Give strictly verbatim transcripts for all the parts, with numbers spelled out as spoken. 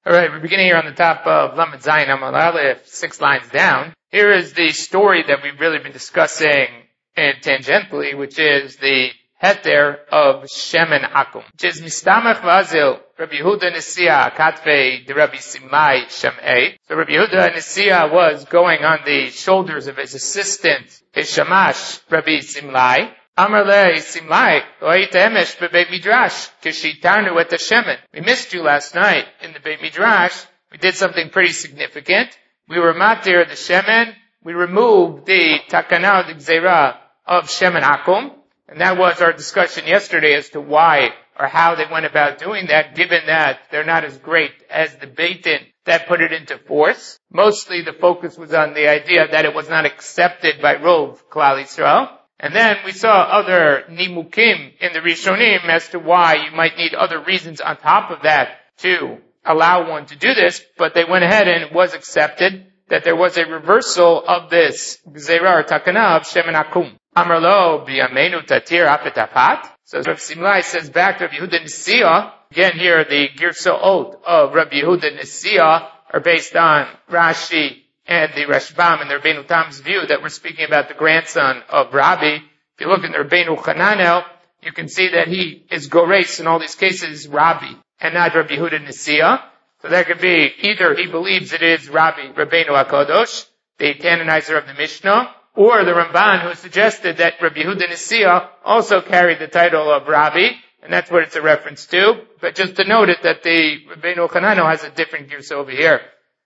Alright, we're beginning here on the top of Lamed Zayin Amud Aleph, six lines down. Here is the story that we've really been discussing and tangentially, which is the heter of Shemen Akum, which is Mistamach Vazil, Rabbi Yehuda Nesiya, Katve, the Rabbi Simlai Shem'ei. So Rabbi Yehuda Nesiya was going on the shoulders of his assistant, his Shamash, Rabbi Simlai. Amar le Simlai, Oita Emesh beBeit Midrash, Kishitarnu et Shemen. We missed you last night in the Beit Midrash. We did something pretty significant. We were matir the Shemen. We removed the Takana, the Gzeira of Shemen Akum. And that was our discussion yesterday as to why or how they went about doing that, given that they're not as great as the Beit Din that put it into force. Mostly the focus was on the idea that it was not accepted by Rov Klal Yisrael. And then we saw other nimukim in the Rishonim as to why you might need other reasons on top of that to allow one to do this, but they went ahead and it was accepted that there was a reversal of this Gzeira or Takana of Shemen Akum. Amar lo b'yameinu tatir afet afat. So Rav Simlai says back to Rabbi Yehuda Nesiya. Again here the Girsaot of Rabbi Yehuda Nesiya are based on Rashi and the Rashbam and the Rabbeinu Tam's view that we're speaking about the grandson of Rabbi. If you look in the Rabbeinu Chananel, you can see that he is Gores in all these cases, Rabbi, and not Rabbi Yehuda Nesiya. So that could be either he believes it is Rabbi, Rabbeinu HaKadosh, the canonizer of the Mishnah, or the Ramban who suggested that Rabbi Yehuda Nesiya also carried the title of Rabbi, and that's what it's a reference to. But just to note it that the Rabbeinu Chananel has a different gears over here.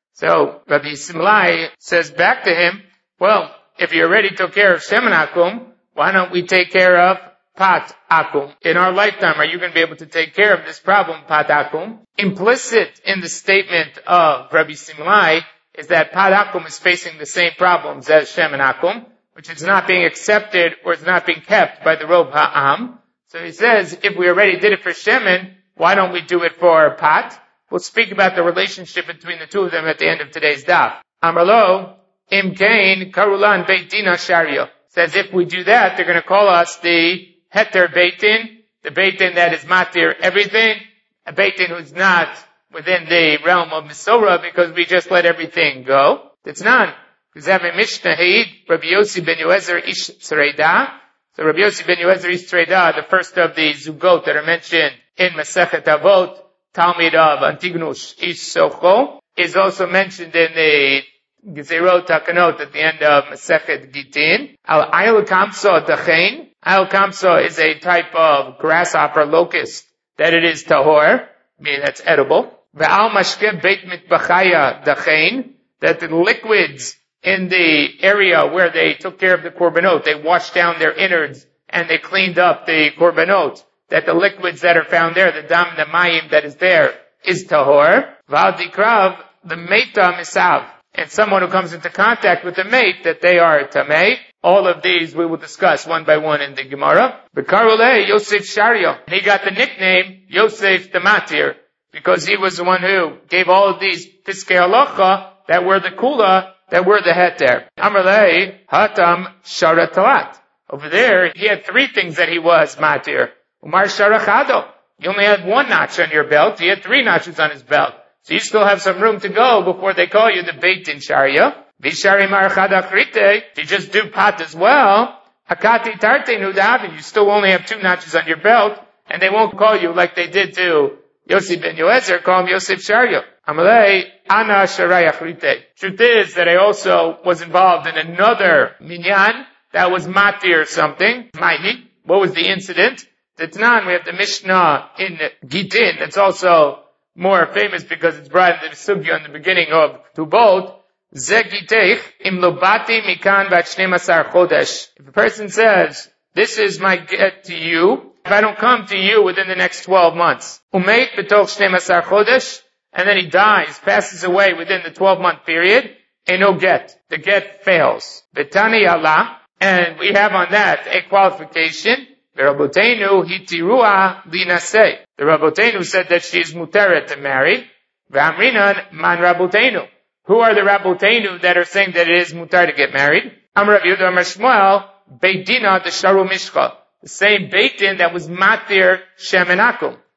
So Rabbi Simlai says back to him, well, if you already took care of Shemen Akum, why don't we take care of Pat Akum? In our lifetime, are you going to be able to take care of this problem, Pat Akum? Implicit in the statement of Rabbi Simlai is that Pat Akum is facing the same problems as Shemen Akum, which is not being accepted or is not being kept by the Rov Ha'am. So he says, if we already did it for Shemen, why don't we do it for Pat? We'll speak about the relationship between the two of them at the end of today's daf. Amrlo, Im Kain, Karulan Beit Dina Sharia. Says if we do that, they're going to call us the Heter Beit Din, the Beit Din that is matir everything, a Beit Din who's not within the realm of Misorah because we just let everything go. It's none. Because have a Mishnah Haid, Rabbi Yossi ben Yoezer Ish Tzreida. So Rabbi Yossi ben Yoezer Ish Tzreida, the first of the Zugot that are mentioned in Masechet Avot, Talmid of Antignus Ish Socho, is also mentioned in the Gezerot Takanot at the end of Masechet Gitin. Al Ayl Kamso Dachain. Ayl Kamso is a type of grasshopper locust that it is tahor, meaning that's edible. Ve'al Mashke Beit Mitbachaya Dachain, that the liquids in the area where they took care of the korbanot, they washed down their innards and they cleaned up the korbanot, that the liquids that are found there, the dam, the mayim that is there, is tahor. Val dikrav, the meta misav, and someone who comes into contact with the mate, that they are tamei. All of these we will discuss one by one in the Gemara. Bekarule Yosef Sharia, he got the nickname Yosef the Matir, because he was the one who gave all of these piskei halacha that were the kula, that were the heter. Amrlei hatam sharatalat. Over there, he had three things that he was matir. Umar Sharachado. You only had one notch on your belt. He had three notches on his belt. So you still have some room to go before they call you the Beit Din Sharia. Vishari Marachada Krite. If you just do pat as well, Hakati Tarte Nudavin. You still only have two notches on your belt, and they won't call you like they did to Yossi ben Yoezer, call him Yosef Sharia. Amalei Ana Sharaya Krite. Truth is that I also was involved in another minyan that was matir something. Maini. What was the incident? Titnan, we have the Mishnah in Gitin that's also more famous because it's brought in the Sugya in the beginning of Tubot. Ze Giteich im lobati mikan bat shnemasar chodesh. If a person says, this is my get to you, if I don't come to you within the next twelve months, umeit betoch shnemasar chodesh, and then he dies, passes away within the twelve month period, and no get. The get fails. Betani Allah, and we have on that a qualification. The Rabotenu hitirua linasei. The Rabotenu said that she is muteret to marry. V'amrinan man Rabotenu. Who are the Rabotenu that are saying that it is mutar to get married? Amar Rav Yehuda Amar Shmuel, Beit Dina the Sharu Mishcha. The same Beit Din that was matir Shemen Akum.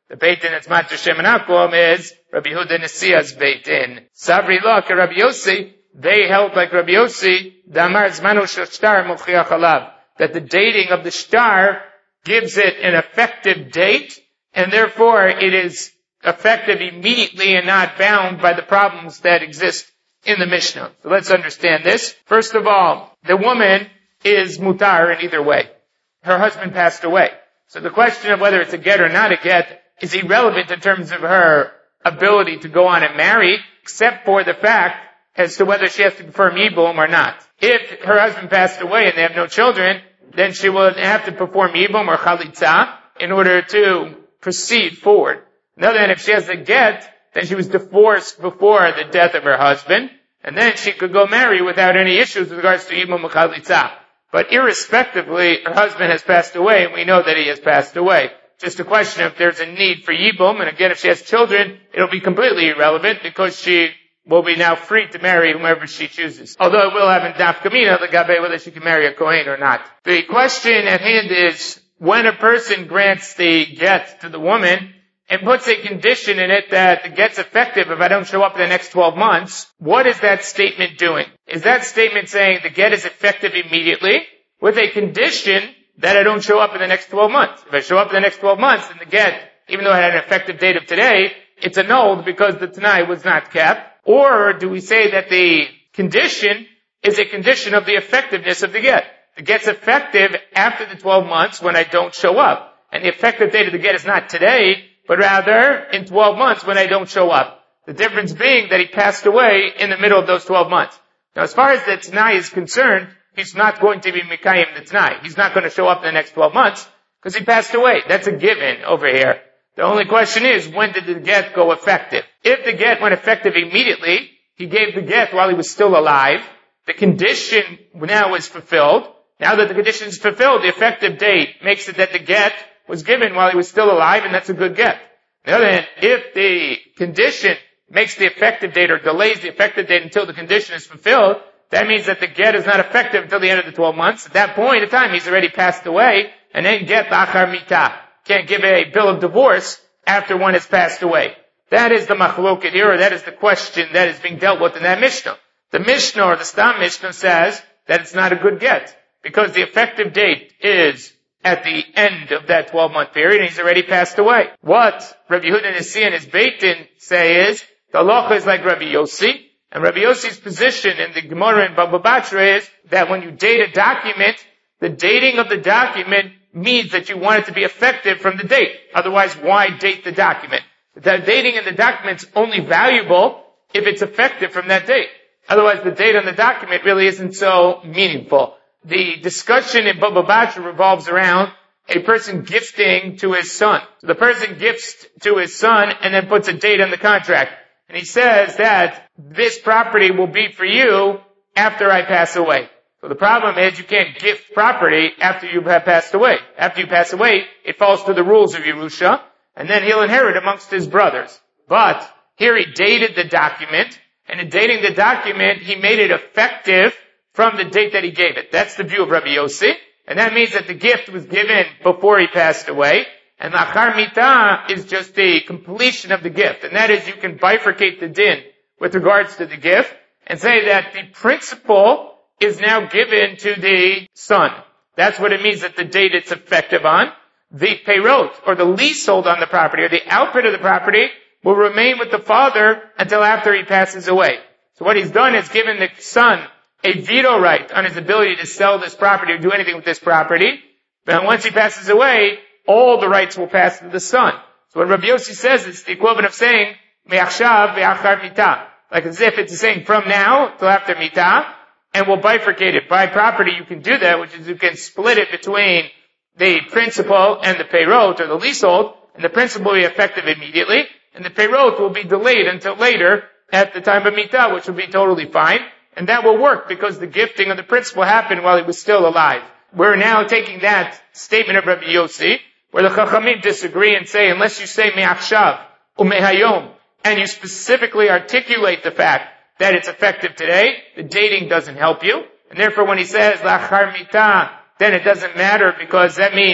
The Beit Din that's Matar Shem and Akum is Rabbi Yehuda Nesia's Beit Din. Sabri Lach and Rabbi Yossi, they held like Rabbi Yossi, Damar Zmanu Shel Shtar Mochiach Alav, that the dating of the shtar gives it an effective date, and therefore it is effective immediately and not bound by the problems that exist in the Mishnah. So let's understand this. First of all, the woman is mutar in either way. Her husband passed away. So the question of whether it's a get or not a get is irrelevant in terms of her ability to go on and marry, except for the fact as to whether she has to perform yibum or not. If her husband passed away and they have no children, then she will have to perform yibum or chalitza in order to proceed forward. Now then, if she has a get, then she was divorced before the death of her husband, and then she could go marry without any issues with regards to yibum or chalitza. But irrespectively, her husband has passed away, and we know that he has passed away. Just a question of if there's a need for yibum, and again, if she has children, it'll be completely irrelevant because she will be now free to marry whomever she chooses. Although it will have in Daf Kamina, the Gabe, whether she can marry a Kohen or not. The question at hand is, when a person grants the get to the woman, and puts a condition in it that the get's effective if I don't show up in the next twelve months, what is that statement doing? Is that statement saying the get is effective immediately with a condition that I don't show up in the next twelve months? If I show up in the next twelve months, then the get, even though it had an effective date of today, it's annulled because the Tanai was not kept. Or do we say that the condition is a condition of the effectiveness of the get? The get's effective after the twelve months when I don't show up. And the effective date of the get is not today, but rather in twelve months when I don't show up. The difference being that he passed away in the middle of those twelve months. Now as far as the Tanai is concerned, he's not going to be Mikayim the Tanai. He's not going to show up in the next twelve months because he passed away. That's a given over here. The only question is, when did the get go effective? If the get went effective immediately, he gave the get while he was still alive. The condition now is fulfilled. Now that the condition is fulfilled, the effective date makes it that the get was given while he was still alive, and that's a good get. On the other hand, if the condition makes the effective date or delays the effective date until the condition is fulfilled, that means that the get is not effective until the end of the twelve months. At that point in time, he's already passed away, and then get achar mitah. Can't give a bill of divorce after one has passed away. That is the machloket here, or that is the question that is being dealt with in that Mishnah. The Mishnah, or the Stam Mishnah, says that it's not a good get, because the effective date is at the end of that twelve-month period, and he's already passed away. What Rabbi Yehuda Nesi and his Beit Din say is, the halacha is like Rabbi Yossi, and Rabbi Yossi's position in the Gemara in Baba Batra is that when you date a document, the dating of the document means that you want it to be effective from the date. Otherwise, why date the document? The dating in the document is only valuable if it's effective from that date. Otherwise, the date on the document really isn't so meaningful. The discussion in Baba Batra revolves around a person gifting to his son. So the person gifts to his son and then puts a date on the contract. And he says that this property will be for you after I pass away. So the problem is you can't gift property after you have passed away. After you pass away, it falls to the rules of Yerusha, and then he'll inherit amongst his brothers. But here he dated the document, and in dating the document, he made it effective from the date that he gave it. That's the view of Rabbi Yossi, and that means that the gift was given before he passed away, and Achar Mitah is just the completion of the gift, and that is you can bifurcate the din with regards to the gift, and say that the principal is now given to the son. That's what it means that the date it's effective on. The peirot, or the leasehold on the property, or the output of the property, will remain with the father until after he passes away. So what he's done is given the son a veto right on his ability to sell this property or do anything with this property. But once he passes away, all the rights will pass to the son. So what Rabbi Yossi says is the equivalent of saying, me'achshav ve'achar mitah. Like as if it's saying from now till after mitah, and we'll bifurcate it. By property you can do that, which is you can split it between the principal and the peirot, or the leasehold, and the principal will be effective immediately, and the peirot will be delayed until later at the time of mitah, which will be totally fine. And that will work because the gifting of the principal happened while he was still alive. We're now taking that statement of Rabbi Yossi, where the Chachamim disagree and say, unless you say me'achshav u'mehayom, and you specifically articulate the fact that it's effective today, the dating doesn't help you. And therefore when he says lachar mitah, then it doesn't matter because that means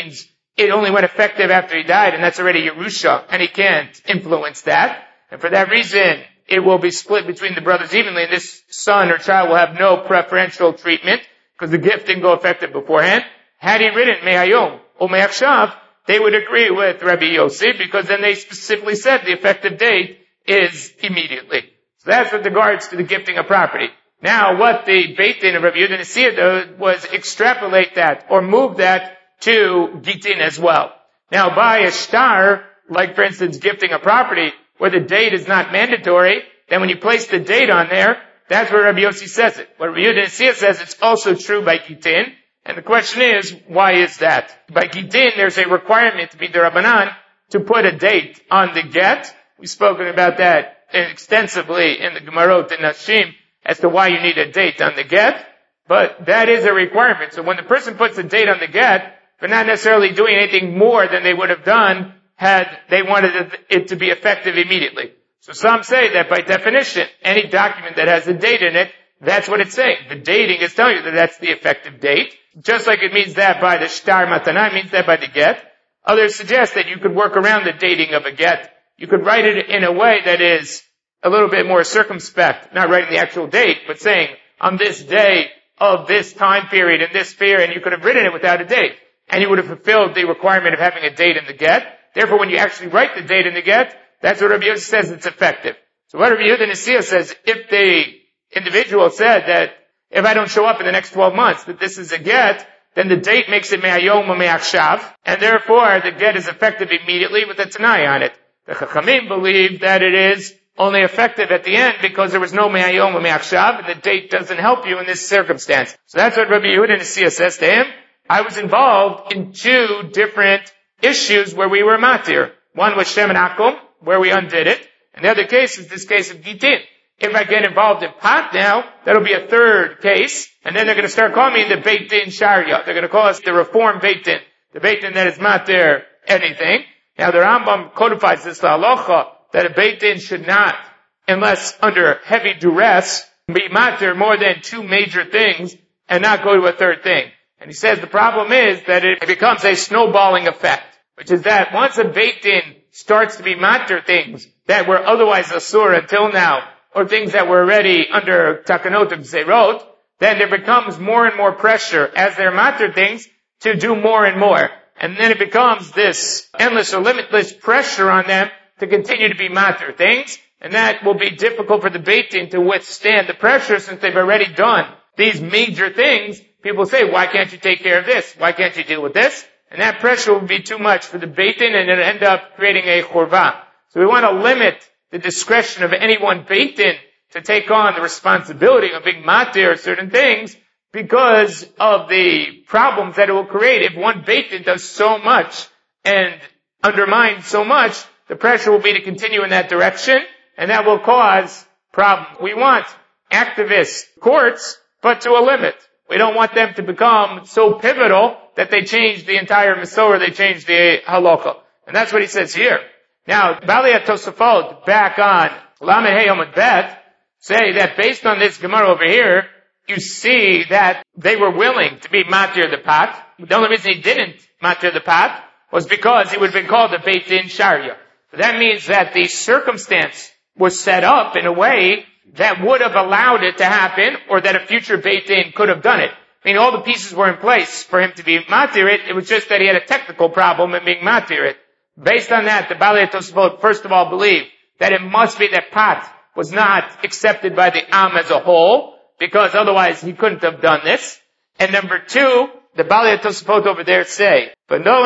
it only went effective after he died, and that's already Yerusha, and he can't influence that. And for that reason, it will be split between the brothers evenly, and this son or child will have no preferential treatment, because the gift didn't go effective beforehand. Had he written Mehayom or Me'achshav, they would agree with Rabbi Yossi, because then they specifically said the effective date is immediately. So that's with regards to the gifting of property. Now, what the Beit Din of Rabbi Yehuda Nasiya did was extrapolate that, or move that to Gitin as well. Now, by a shtar, like for instance gifting a property, where the date is not mandatory, then when you place the date on there, that's where Rabbi Yossi says it. What Rabbi Yehuda Nasiya says, it's also true by Gitin. And the question is, why is that? By Gitin, there's a requirement to be the Rabbanan to put a date on the get. We've spoken about that extensively in the Gemarot and Nashim as to why you need a date on the get. But that is a requirement. So when the person puts a date on the get, they're not necessarily doing anything more than they would have done had they wanted it to be effective immediately. So some say that by definition, any document that has a date in it, that's what it's saying. The dating is telling you that that's the effective date. Just like it means that by the shtar matana, it means that by the get. Others suggest that you could work around the dating of a get. You could write it in a way that is a little bit more circumspect, not writing the actual date, but saying, on this day of this time period in this sphere, and you could have written it without a date. And you would have fulfilled the requirement of having a date in the get. Therefore, when you actually write the date in the get, that's what Rabbi Yossi says it's effective. So what Rabbi Yehuda Nasiya says, if the individual said that if I don't show up in the next twelve months, that this is a get, then the date makes it me'ayom or me'achshav, and therefore the get is effective immediately with a tanai on it. The Chachamim believe that it is only effective at the end because there was no me'ayom or me'achshav, and the date doesn't help you in this circumstance. So that's what Rabbi Yehuda Nasiya says to him. I was involved in two different issues where we were matir. One was Shem and Akum, where we undid it, and the other case is this case of Gitin. If I get involved in pot now, that'll be a third case, and then they're going to start calling me the Beit Din Sharia. They're going to call us the Reform Beit Din, the Beit Din that is matir anything. Now the Rambam codifies this halacha that a Beit Din should not, unless under heavy duress, be matir more than two major things and not go to a third thing. And he says the problem is that it becomes a snowballing effect, which is that once a Beit Din starts to be matir things that were otherwise asur until now, or things that were already under takanot of zerot, then there becomes more and more pressure as they're matir things to do more and more. And then it becomes this endless or limitless pressure on them to continue to be matir things, and that will be difficult for the Beit Din to withstand the pressure since they've already done these major things. People say, why can't you take care of this? Why can't you deal with this? And that pressure will be too much for the Beit Din, and it'll end up creating a churva. So we want to limit the discretion of any one Beit Din to take on the responsibility of being matir certain things because of the problems that it will create. If one Beit Din does so much and undermines so much, the pressure will be to continue in that direction, and that will cause problems. We want activist courts, but to a limit. We don't want them to become so pivotal that they change the entire Masorah, they change the halacha. And that's what he says here. Now, Bali Tosafot, back on Lamed Hey Yomad Bet, say that based on this Gemara over here, you see that they were willing to be matir the pot. The only reason he didn't matir the pot was because he would have been called a Beit Din Sharia. So that means that the circumstance was set up in a way that would have allowed it to happen, or that a future Beit Din could have done it. I mean, all the pieces were in place for him to be matir it. It was just that he had a technical problem in being matir it. Based on that, the Balei Tosafot first of all believed that it must be that pot was not accepted by the Am as a whole, because otherwise he couldn't have done this. And number two, the Balei Tosafot over there say, but no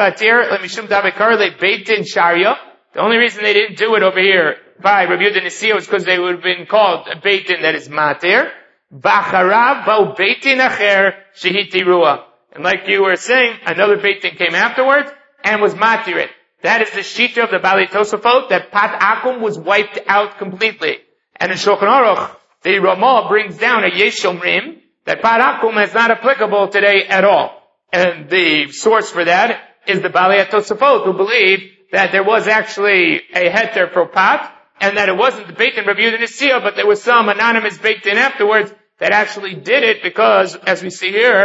Beit Din Sharia. The only reason they didn't do it over here by Rabbi Yehuda Nasiya was because they would have been called a Beit Din that is matir. B'acharav ba'u Beit Din acher shehi tirua. And like you were saying, another Beit Din came afterwards and was matir it. That is the shita of the Balei Tosafot, that Pat Akum was wiped out completely. And in Shulchan Aruch, the Ramah brings down a Yesh Omrim, that Pat Akum is not applicable today at all. And the source for that is the Balei Tosafot, who believe that there was actually a heter for Pat, and that it wasn't the Beit Din Rabbi Yehuda Nasiya, but there was some anonymous Beit Din afterwards that actually did it because, as we see here,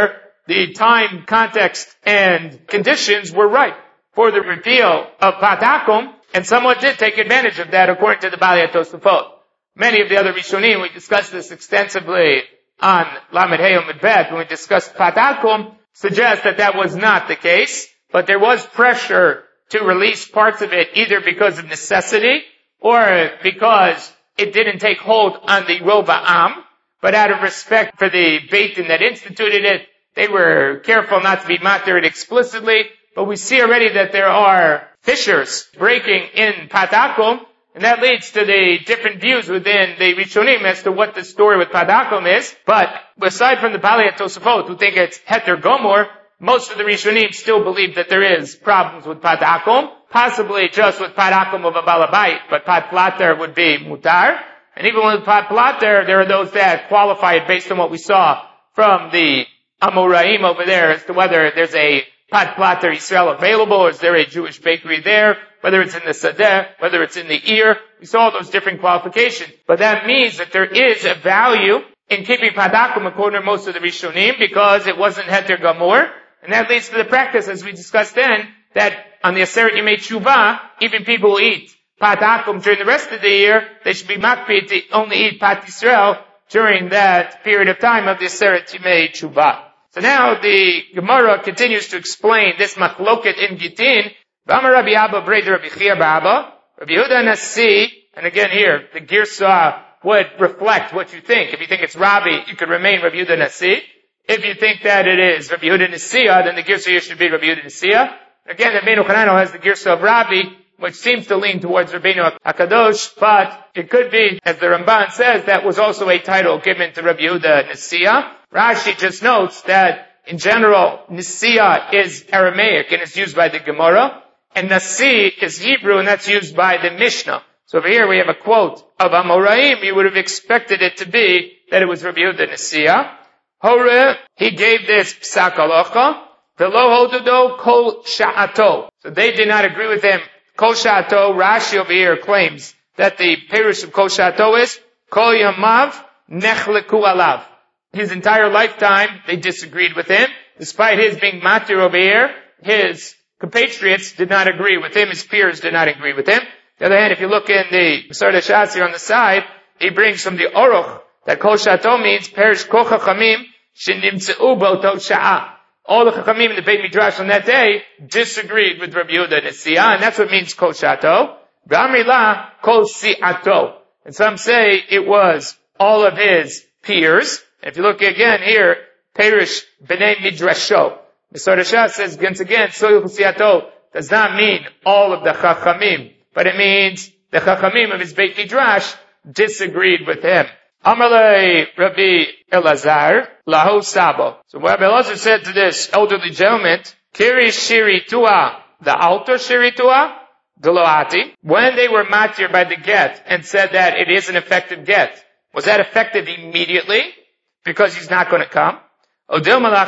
the time, context, and conditions were right for the repeal of Patakum, and someone did take advantage of that according to the Balei Tosafot. Many of the other Rishonim, we discussed this extensively on Lamed Hey Amud Bet when we discussed Patakum, suggest that that was not the case, but there was pressure to release parts of it either because of necessity or because it didn't take hold on the Rov Am, but out of respect for the Beit Din that instituted it, they were careful not to be matir it explicitly, but we see already that there are fissures breaking in Patakum, and that leads to the different views within the Rishonim as to what the story with Patakum is. But aside from the Balei Tosafot, who think it's Heter Gomor, most of the Rishonim still believe that there is problems with Patakum, possibly just with Patakum of a Balabait, but Pat Plater would be Mutar. And even with Pat Plater, there are those that qualify it based on what we saw from the Amoraim over there as to whether there's a Pat Plater Israel available, or is there a Jewish bakery there, whether it's in the Sadeh, whether it's in the ear. We saw all those different qualifications. But that means that there is a value in keeping Patakum according to most of the Rishonim because it wasn't Heter Gamor. And that leads to the practice, as we discussed then, that on the Aseret Yemei Tshuva, even people who eat Patakum during the rest of the year, they should be makpid to only eat Pat Yisrael during that period of time of the Aseret Yemei Tshuva. So now the Gemara continues to explain this machloket in Gittin. V'amar Rabbi Abba Breder Rabbi Chia B'Abba, Rabbi Yehuda Nasi, and again here, the Girsa would reflect what you think. If you think it's Rabbi, you could remain Rabbi Yehuda Nasi. If you think that it is Rabbi Yehuda Nasiya, then the Girsa here should be Rabbi Yehuda Nasiya. Again, Rabbeinu Chananel has the Girsa of Rabbi, which seems to lean towards Rabbeinu HaKadosh, but it could be, as the Ramban says, that was also a title given to Rabbi Yehuda Nasiya. Rashi just notes that, in general, Nasiya is Aramaic and is used by the Gemara, and Nasi is Hebrew and that's used by the Mishnah. So over here we have a quote of Amoraim. You would have expected it to be that it was Rabbi Yehuda Nasiya. Hore, he gave this psak halacha, v'lo hodudo kol sha'ato. So they did not agree with him. Kol sha'ato, Rashi over here claims that the perush of kol sha'ato is kol yamav nechleku alav. His entire lifetime, they disagreed with him. Despite his being matir over here, his compatriots did not agree with him. His peers did not agree with him. On the other hand, if you look in the Masar Shas here on the side, he brings from the Oruch that kol sha'ato means perish kol chachamim shenimtzeu b'oto sha'ah. All the chachamim in the Beit Midrash on that day disagreed with Rabbi Yehuda Nasiya, and that's what means kol sha'ato. V'amri la kol si'ato. And some say it was all of his peers. And if you look again here, perish b'nei midrasho. Masar Shas says once again, soil si'ato does not mean all of the chachamim, but it means the chachamim of his Beit Midrash disagreed with him. Amalei Rabbi Elazar, Lahu Sabo. So Rabbi Elazar said to this elderly gentleman, Kiri Shiri Tua, the altar Shiri Tua, Deloati. When they were matir by the get and said that it is an effective get, was that effective immediately? Because he's not going to come? Or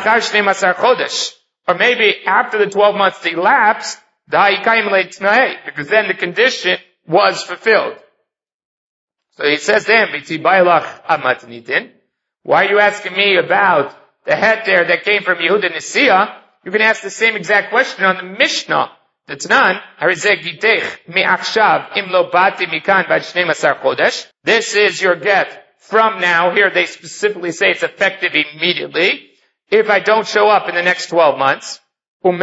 maybe after the twelve months elapsed, because then the condition was fulfilled. So he says to him, why are you asking me about the heter that came from Yehuda Nasiya? You can ask the same exact question on the Mishnah. That's none. This is your get from now. Here they specifically say it's effective immediately. If I don't show up in the next twelve months, and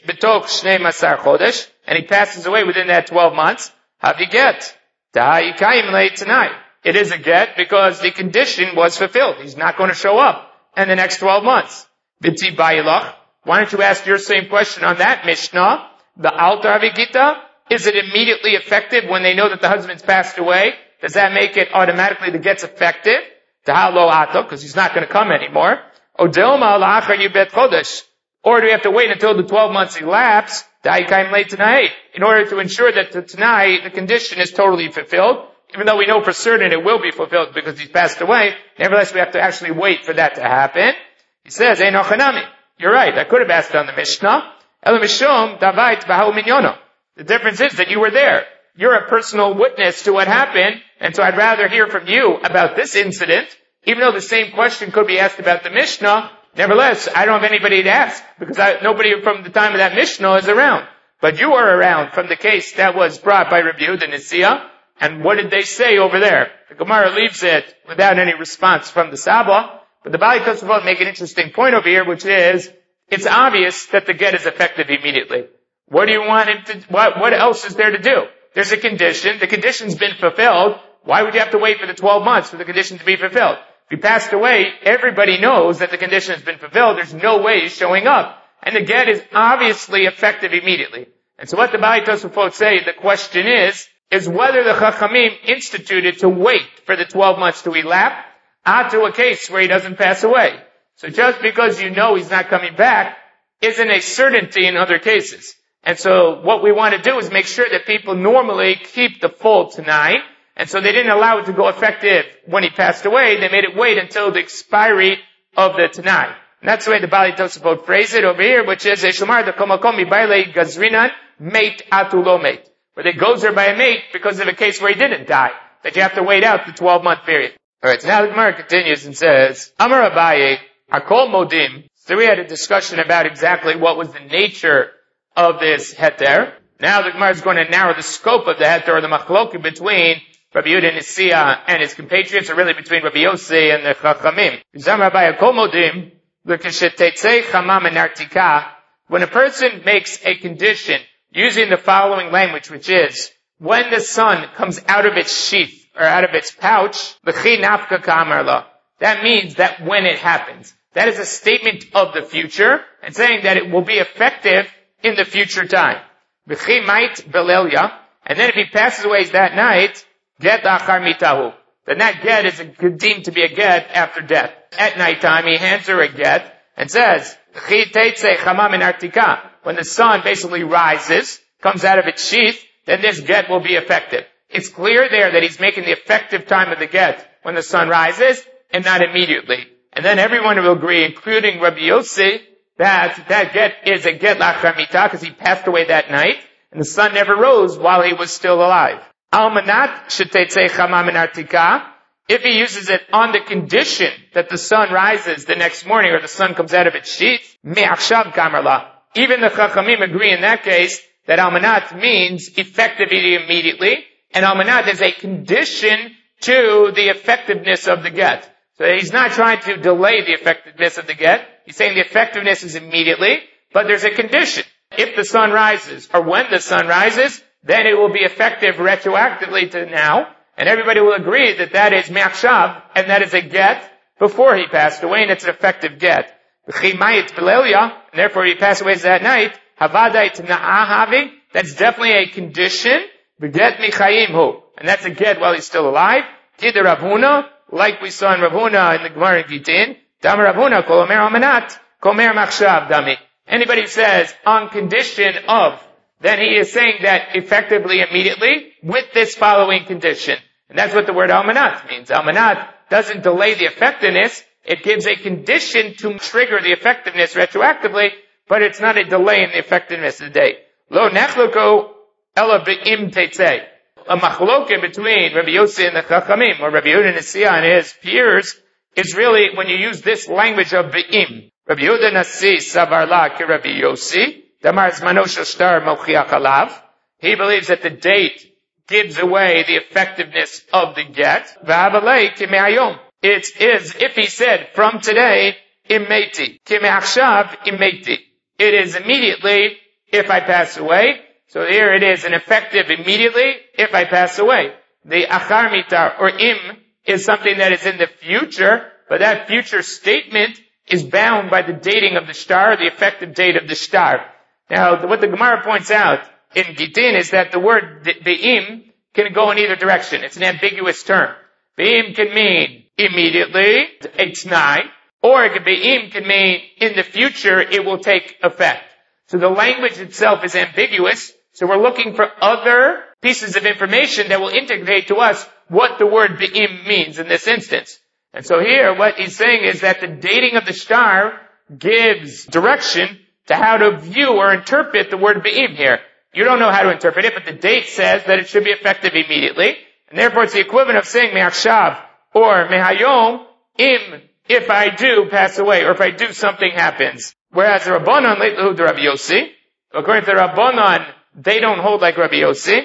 he passes away within that twelve months, how do you get? Tonight. It is a get because the condition was fulfilled. He's not going to show up in the next twelve months. Why don't you ask your same question on that Mishnah? The altar avigita, is it immediately effective when they know that the husband's passed away? Does that make it automatically the get's effective? Because he's not going to come anymore. Or do we have to wait until the twelve months elapse in order to ensure that tonight the condition is totally fulfilled? Even though we know for certain it will be fulfilled because he's passed away, nevertheless we have to actually wait for that to happen. He says, you're right, I could have asked on the Mishnah. The difference is that you were there. You're a personal witness to what happened, and so I'd rather hear from you about this incident. Even though the same question could be asked about the Mishnah, Nevertheless, I don't have anybody to ask because I, nobody from the time of that Mishnah is around. But you are around from the case that was brought by Rabbi Yehuda Nisia. And what did they say over there? The Gemara leaves it without any response from the Saba. But the Bali Tosafot make an interesting point over here, which is, it's obvious that the get is effective immediately. What do you want him to, what, what else is there to do? There's a condition. The condition's been fulfilled. Why would you have to wait for the twelve months for the condition to be fulfilled? If you passed away, everybody knows that the condition has been fulfilled. There's no way he's showing up. And the get is obviously effective immediately. And so what the Bali Tosafot say, the question is, is whether the Chachamim instituted to wait for the twelve months to elapse onto a case where he doesn't pass away. So just because you know he's not coming back isn't a certainty in other cases. And so what we want to do is make sure that people normally keep the full Tanai. And so they didn't allow it to go effective when he passed away. They made it wait until the expiry of the Tanai. And that's the way the Bali Tosafot phrase it over here, which is, Eshomar de komakom ibayle gazrinan mate atulo mate. Where they gozer by a mate because of a case where he didn't die. That you have to wait out the twelve month period. Alright, so now the Gemara continues and says, Amar Abaye, Akol Modim. So we had a discussion about exactly what was the nature of this heter. Now the Gemara is going to narrow the scope of the heter, or the machloki between Rabbi Yehuda Nisia and his compatriots, or really between Rabbi Yossi and the Chachamim. Amar Abaye, Akol Modim, l'keshetetzei chamam enartika. When a person makes a condition using the following language, which is, when the sun comes out of its sheath, or out of its pouch, l'chi nafka ka'amar. That means that when it happens. That is a statement of the future, and saying that it will be effective in the future time. L'chi mait belelya, and then if he passes away that night, get achar mitahu. Then that get is deemed to be a get after death. At nighttime, he hands her a get, and says, l'chi teitzei chamam enartika. When the sun basically rises, comes out of its sheath, then this get will be effective. It's clear there that he's making the effective time of the get when the sun rises, and not immediately. And then everyone will agree, including Rabbi Yossi, that that get is a get lachar mitah, because he passed away that night, and the sun never rose while he was still alive. Almanat shetetzei chamam enartika. If he uses it on the condition that the sun rises the next morning, or the sun comes out of its sheath, me'achshav kamarla. Even the Chachamim agree in that case that almanat means effectively immediately, and almanat is a condition to the effectiveness of the get. So he's not trying to delay the effectiveness of the get. He's saying the effectiveness is immediately, but there's a condition. If the sun rises, or when the sun rises, then it will be effective retroactively to now, and everybody will agree that that is me'achshav, and that is a get before he passed away, and it's an effective get. And therefore he passed away that night. That's definitely a condition. And that's a get while he's still alive. Like we saw in Rav Huna in the Gemara in Gitin. Anybody who says on condition of, then he is saying that effectively immediately with this following condition. And that's what the word almanat means. Almanat doesn't delay the effectiveness. It gives a condition to trigger the effectiveness retroactively, but it's not a delay in the effectiveness of the day. Lo nechluko ela be'im teitzei. A machloke between Rabbi Yossi and the Chachamim, or Rabbi Yehuda Nisia and his peers, is really when you use this language of be'im. Rabbi Yehuda Nasi savar la ki Rabbi Yossi, damar zmano shel shtar mochiach alav. He believes that the date gives away the effectiveness of the get. V'avalei ki me'ayom. It is, if he said, from today, imeti. Kime'achshav imeti. It is immediately, if I pass away. So here it is, an effective immediately, if I pass away. The achar mitar, or im, is something that is in the future, but that future statement is bound by the dating of the shtar, the effective date of the shtar. Now, what the Gemara points out in Gitin is that the word be'im can go in either direction. It's an ambiguous term. Be'im can mean immediately, it's nine, or it could be im can mean in the future it will take effect. So the language itself is ambiguous, so we're looking for other pieces of information that will indicate to us what the word be'im means in this instance. And so here what he's saying is that the dating of the shtar gives direction to how to view or interpret the word be'im here. You don't know how to interpret it, but the date says that it should be effective immediately, and therefore it's the equivalent of saying me'achshav or mehayom, im if I do pass away, or if I do something happens. Whereas the Rabbanon, late Lahud Rabbi Yossi, according to the Rabbanon, they don't hold like Rabbi Yossi.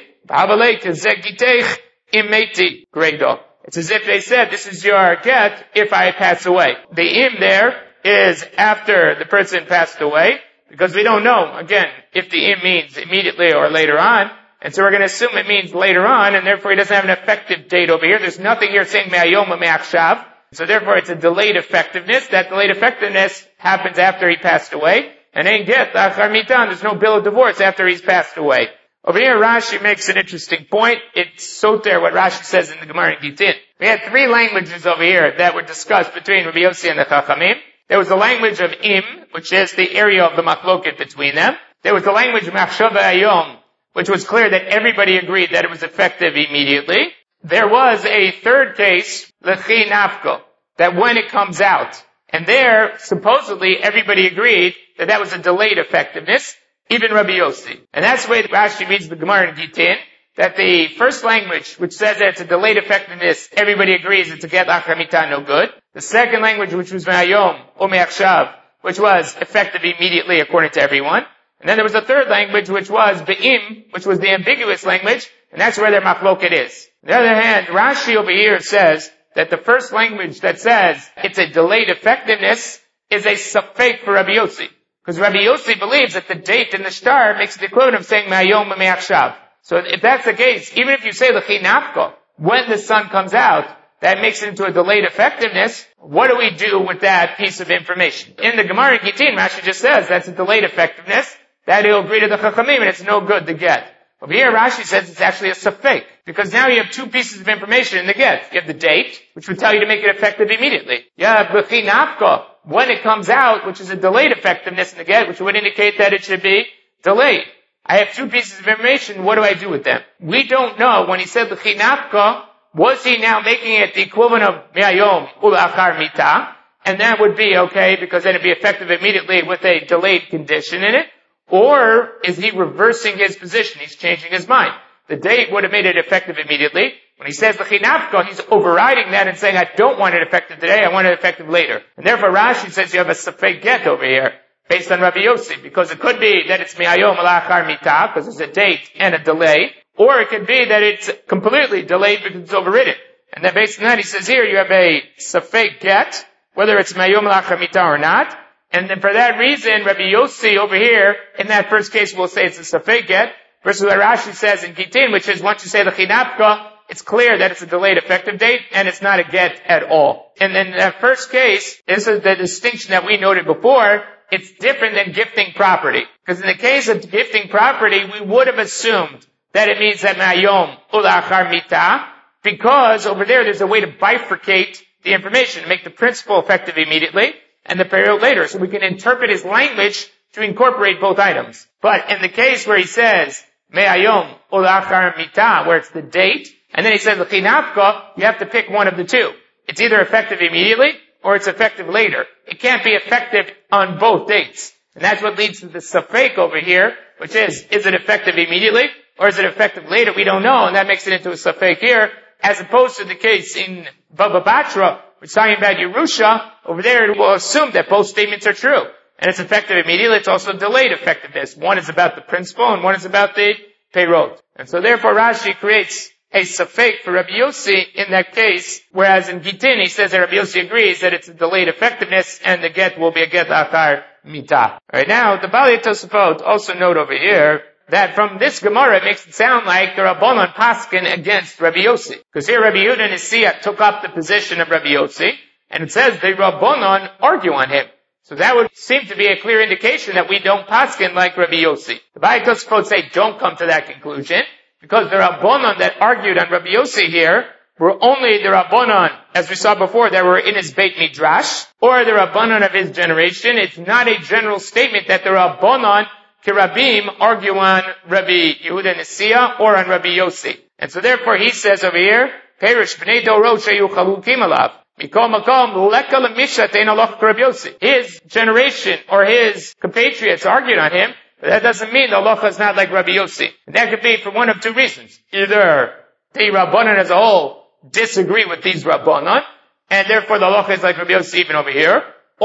It's as if they said, this is your get if I pass away. The im there is after the person passed away, because we don't know, again, if the im means immediately or later on, and so we're going to assume it means later on, and therefore he doesn't have an effective date over here. There's nothing here saying me'ayom or me'achshav, so therefore it's a delayed effectiveness. That delayed effectiveness happens after he passed away, and ain't get achar mitan, there's no bill of divorce after he's passed away. Over here, Rashi makes an interesting point. It's soter what Rashi says in the Gemara in Gittin. We had three languages over here that were discussed between Rabbi Yossi and the Chachamim. There was the language of im, which is the area of the machloket between them. There was the language of machshava ayom, which was clear that everybody agreed that it was effective immediately. There was a third case, lechi nafko, that when it comes out. And there, supposedly, everybody agreed that that was a delayed effectiveness. Even Rabbi Yossi. And that's the way that Rashi reads the Gemara in Gittin, that the first language, which says that it's a delayed effectiveness, everybody agrees it's a get achar mita, no good. The second language, which was me'ayom, or me'achshav, which was effective immediately according to everyone. And then there was a third language, which was be'im, which was the ambiguous language, and that's where their machloket is. On the other hand, Rashi over here says that the first language that says it's a delayed effectiveness is a safek for Rabbi Yossi. Because Rabbi Yossi believes that the date in the star makes the equivalent of saying me'ayom me'achshav. So if that's the case, even if you say lechi nafko, when the sun comes out, that makes it into a delayed effectiveness. What do we do with that piece of information? In the Gemara in Gittin, Rashi just says that's a delayed effectiveness. That he'll agree to the Chachamim, and it's no good to get. Over here, Rashi says it's actually a safek, because now you have two pieces of information in the get. You have the date, which would tell you to make it effective immediately. You have lechi nafko, when it comes out, which is a delayed effectiveness in the get, which would indicate that it should be delayed. I have two pieces of information, what do I do with them? We don't know, when he said lechi nafko, was he now making it the equivalent of me'ayom ul'achar mita, and that would be okay, because then it'd be effective immediately with a delayed condition in it, or is he reversing his position? He's changing his mind. The date would have made it effective immediately. When he says lechi nafko, he's overriding that and saying, I don't want it effective today, I want it effective later. And therefore Rashi says you have a safek get over here, based on Rabbi Yossi, because it could be that it's me'ayom alachar mita, because there's a date and a delay, or it could be that it's completely delayed because it's overridden. And then based on that, he says here you have a safek get, whether it's me'ayom alachar mita or not, and then for that reason, Rabbi Yossi over here, in that first case, will say it's a safek get, versus what Rashi says in Gittin, which is once you say lechi nafko, it's clear that it's a delayed effective date, and it's not a get at all. And in that first case, this is the distinction that we noted before, it's different than gifting property. Because in the case of gifting property, we would have assumed that it means that me'ayom ul'achar mita, because over there there's a way to bifurcate the information, to make the principle effective immediately, and the period later. So we can interpret his language to incorporate both items. But in the case where he says, me'ayom ul'achar mita, where it's the date, and then he says lechi nafko, you have to pick one of the two. It's either effective immediately, or it's effective later. It can't be effective on both dates. And that's what leads to the safek over here, which is, is it effective immediately, or is it effective later? We don't know, and that makes it into a safek here, as opposed to the case in Baba Batra, which is talking about Yerusha. Over there it will assume that both statements are true. And it's effective immediately, it's also delayed effectiveness. One is about the principle, and one is about the peirot. And so therefore Rashi creates a safek for Rabbi Yossi in that case, whereas in Gittin he says that Rabbi Yossi agrees that it's a delayed effectiveness, and the get will be a get achar mita. Alright, now the Bali Tosafot also note over here that from this Gemara it makes it sound like the Rabbanon paskin against Rabbi Yossi. Because here Rabbi Yehuda Nesiya took up the position of Rabbi Yossi, and it says the Rabbanon argue on him. So that would seem to be a clear indication that we don't paskin like Rabbi Yossi. The Bali Tosafot say don't come to that conclusion, because the Rabbanon that argued on Rabbi Yossi here were only the Rabbanon, as we saw before, that were in his Beit Midrash, or the Rabbanon of his generation. It's not a general statement that the Rabbanon Kirabim argue on Rabbi Yehuda Nesiya or on Rabbi Yossi. And so therefore he says over here, Perish b'nei dorot sheyu chalukim alav. Mikol makom leka lemisha tein aloch Rabbi Yossi. His generation or his compatriots argued on him, but that doesn't mean the halacha is not like Rabbi Yossi. And that could be for one of two reasons. Either the Rabbanon as a whole disagree with these Rabbanon, and therefore the halacha is like Rabbi Yossi even over here.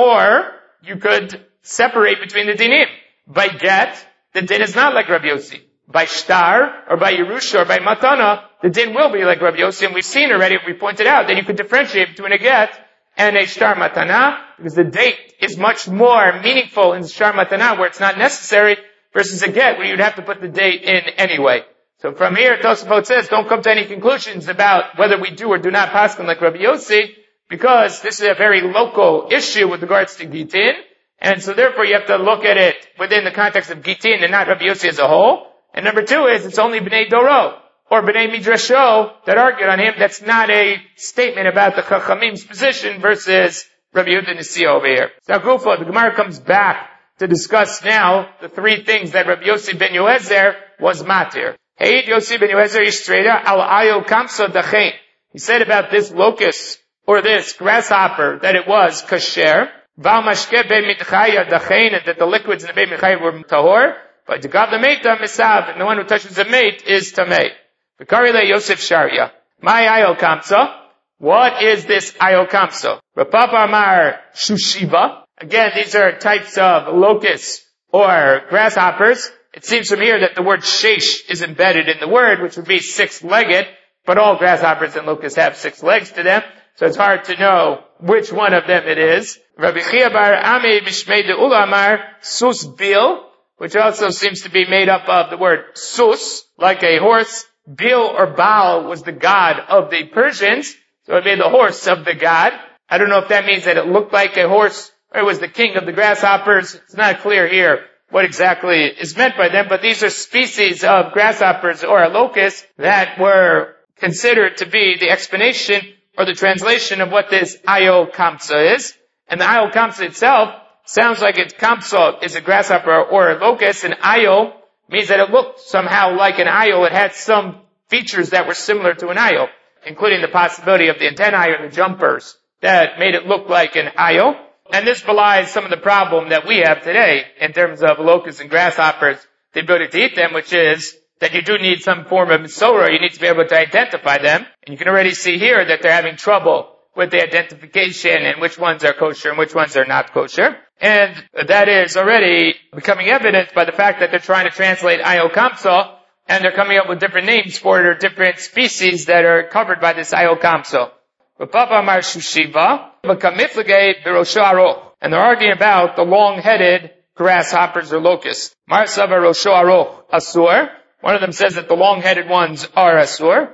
Or you could separate between the dinim. By get, the din is not like Rabbi Yossi. By shtar, or by Yerusha, or by matana, the din will be like Rabbi Yossi, and we've seen already, we pointed out, that you could differentiate between a get and a shtar matana, because the date is much more meaningful in shtar matana, where it's not necessary, versus a get, where you'd have to put the date in anyway. So from here, Tosafot says, don't come to any conclusions about whether we do or do not paskin like Rabbi Yossi, because this is a very local issue with regards to Gitin, and so therefore you have to look at it within the context of Gitin and not Rabbi Yossi as a whole. And number two is, it's only Bnei Doro, or Bnei Midrasho, that argued on him. That's not a statement about the Chachamim's position versus Rabbi Yehuda Nasi over here. So Gufa, the Gemara comes back to discuss now the three things that Rabbi Yossi ben Yoezer was matir. Hey, Yossi ben Yoezer Yishtreda, al ayo kamso dachein. He said about this locust, or this grasshopper, that it was kasher. Val mashke be mitchaya dachein, and that the liquids in the be mitchaya were tahor. But the gav the meita misav, and the one who touches the mate is tamei. V'karile Yosef Sharia. My ayo kamso. What is this ayo kamso? Rapapa Amar Shushiva. Again, these are types of locusts or grasshoppers. It seems from here that the word shesh is embedded in the word, which would be six-legged, but all grasshoppers and locusts have six legs to them, so it's hard to know which one of them it is. Rabbi Chia bar Ami Bishmei de Ula Amar Sus Bil, which also seems to be made up of the word sus, like a horse. Bil or Baal was the god of the Persians, so it made the horse of the god. I don't know if that means that it looked like a horse, or it was the king of the grasshoppers. It's not clear here what exactly is meant by them, but these are species of grasshoppers or locusts that were considered to be the explanation or the translation of what this ayo kamsa is. And the ayo kamsa itself sounds like it's kamsa is a grasshopper or a locust, and ayo means that it looked somehow like an ayo. It had some features that were similar to an ayo, including the possibility of the antennae or the jumpers that made it look like an ayo. And this belies some of the problem that we have today in terms of locusts and grasshoppers, the ability to eat them, which is that you do need some form of misora. You need to be able to identify them. And you can already see here that they're having trouble with the identification and which ones are kosher and which ones are not kosher. And that is already becoming evident by the fact that they're trying to translate ayo kamso, and they're coming up with different names for it, or different species that are covered by this ayo kamso. And they're arguing about the long-headed grasshoppers or locusts. One of them says that the long-headed ones are asur.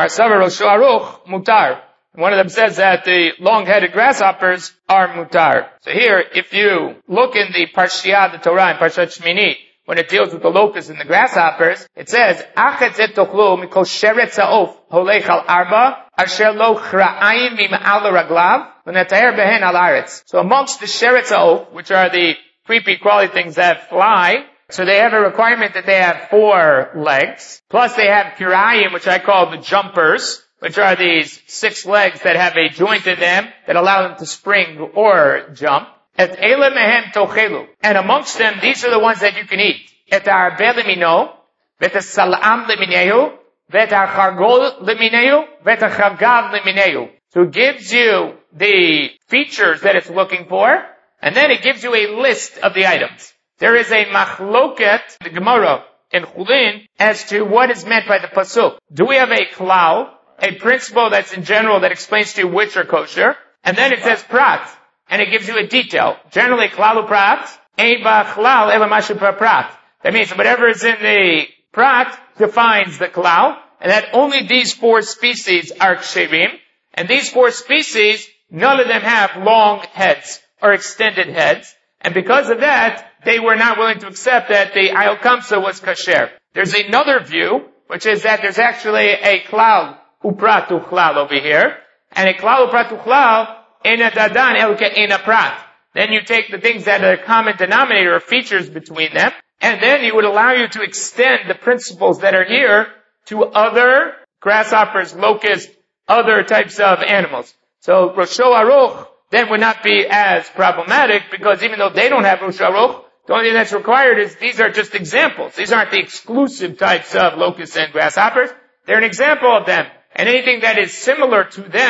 One of them says that the long-headed grasshoppers are mutar. So here, if you look in the Parshiyah, the Torah, in Parshat Shmini, when it deals with the locusts and the grasshoppers, it says, Achet zet tochlu mikol sheret za'of holech al arba asher lo chra'ayim mim'al raglav v'netaher behen al aretz. So amongst the sheret za'of, which are the creepy, crawly things that fly, so they have a requirement that they have four legs, plus they have kirayim, which I call the jumpers, which are these six legs that have a joint in them that allow them to spring or jump. Et ele mehem tochelu. And amongst them, these are the ones that you can eat. Et arbe lemino, vet salam leminehu, vet chargol leminehu, vet chagav leminehu. So it gives you the features that it's looking for, and then it gives you a list of the items. There is a machloket, the Gemara, in Chulin, as to what is meant by the pasuk. Do we have a klal, a principle that's in general that explains to you which are kosher, and then it says prat, and it gives you a detail. Generally, klalu prat, ein ba klal ela mashu prat. That means whatever is in the prat defines the klal, and that only these four species are ksherim, and these four species, none of them have long heads or extended heads, and because of that, they were not willing to accept that the ayo kamsa was kasher. There's another view, which is that there's actually a klal uprat uchlal over here, and a klal uprat uchlal ena dadan elke ena prat. Then you take the things that are a common denominator or features between them, and then it would allow you to extend the principles that are here to other grasshoppers, locusts, other types of animals. So Rosho Aruch then would not be as problematic, because even though they don't have Rosho Aruch, the only thing that's required is these are just examples. These aren't the exclusive types of locusts and grasshoppers. They're an example of them. And anything that is similar to them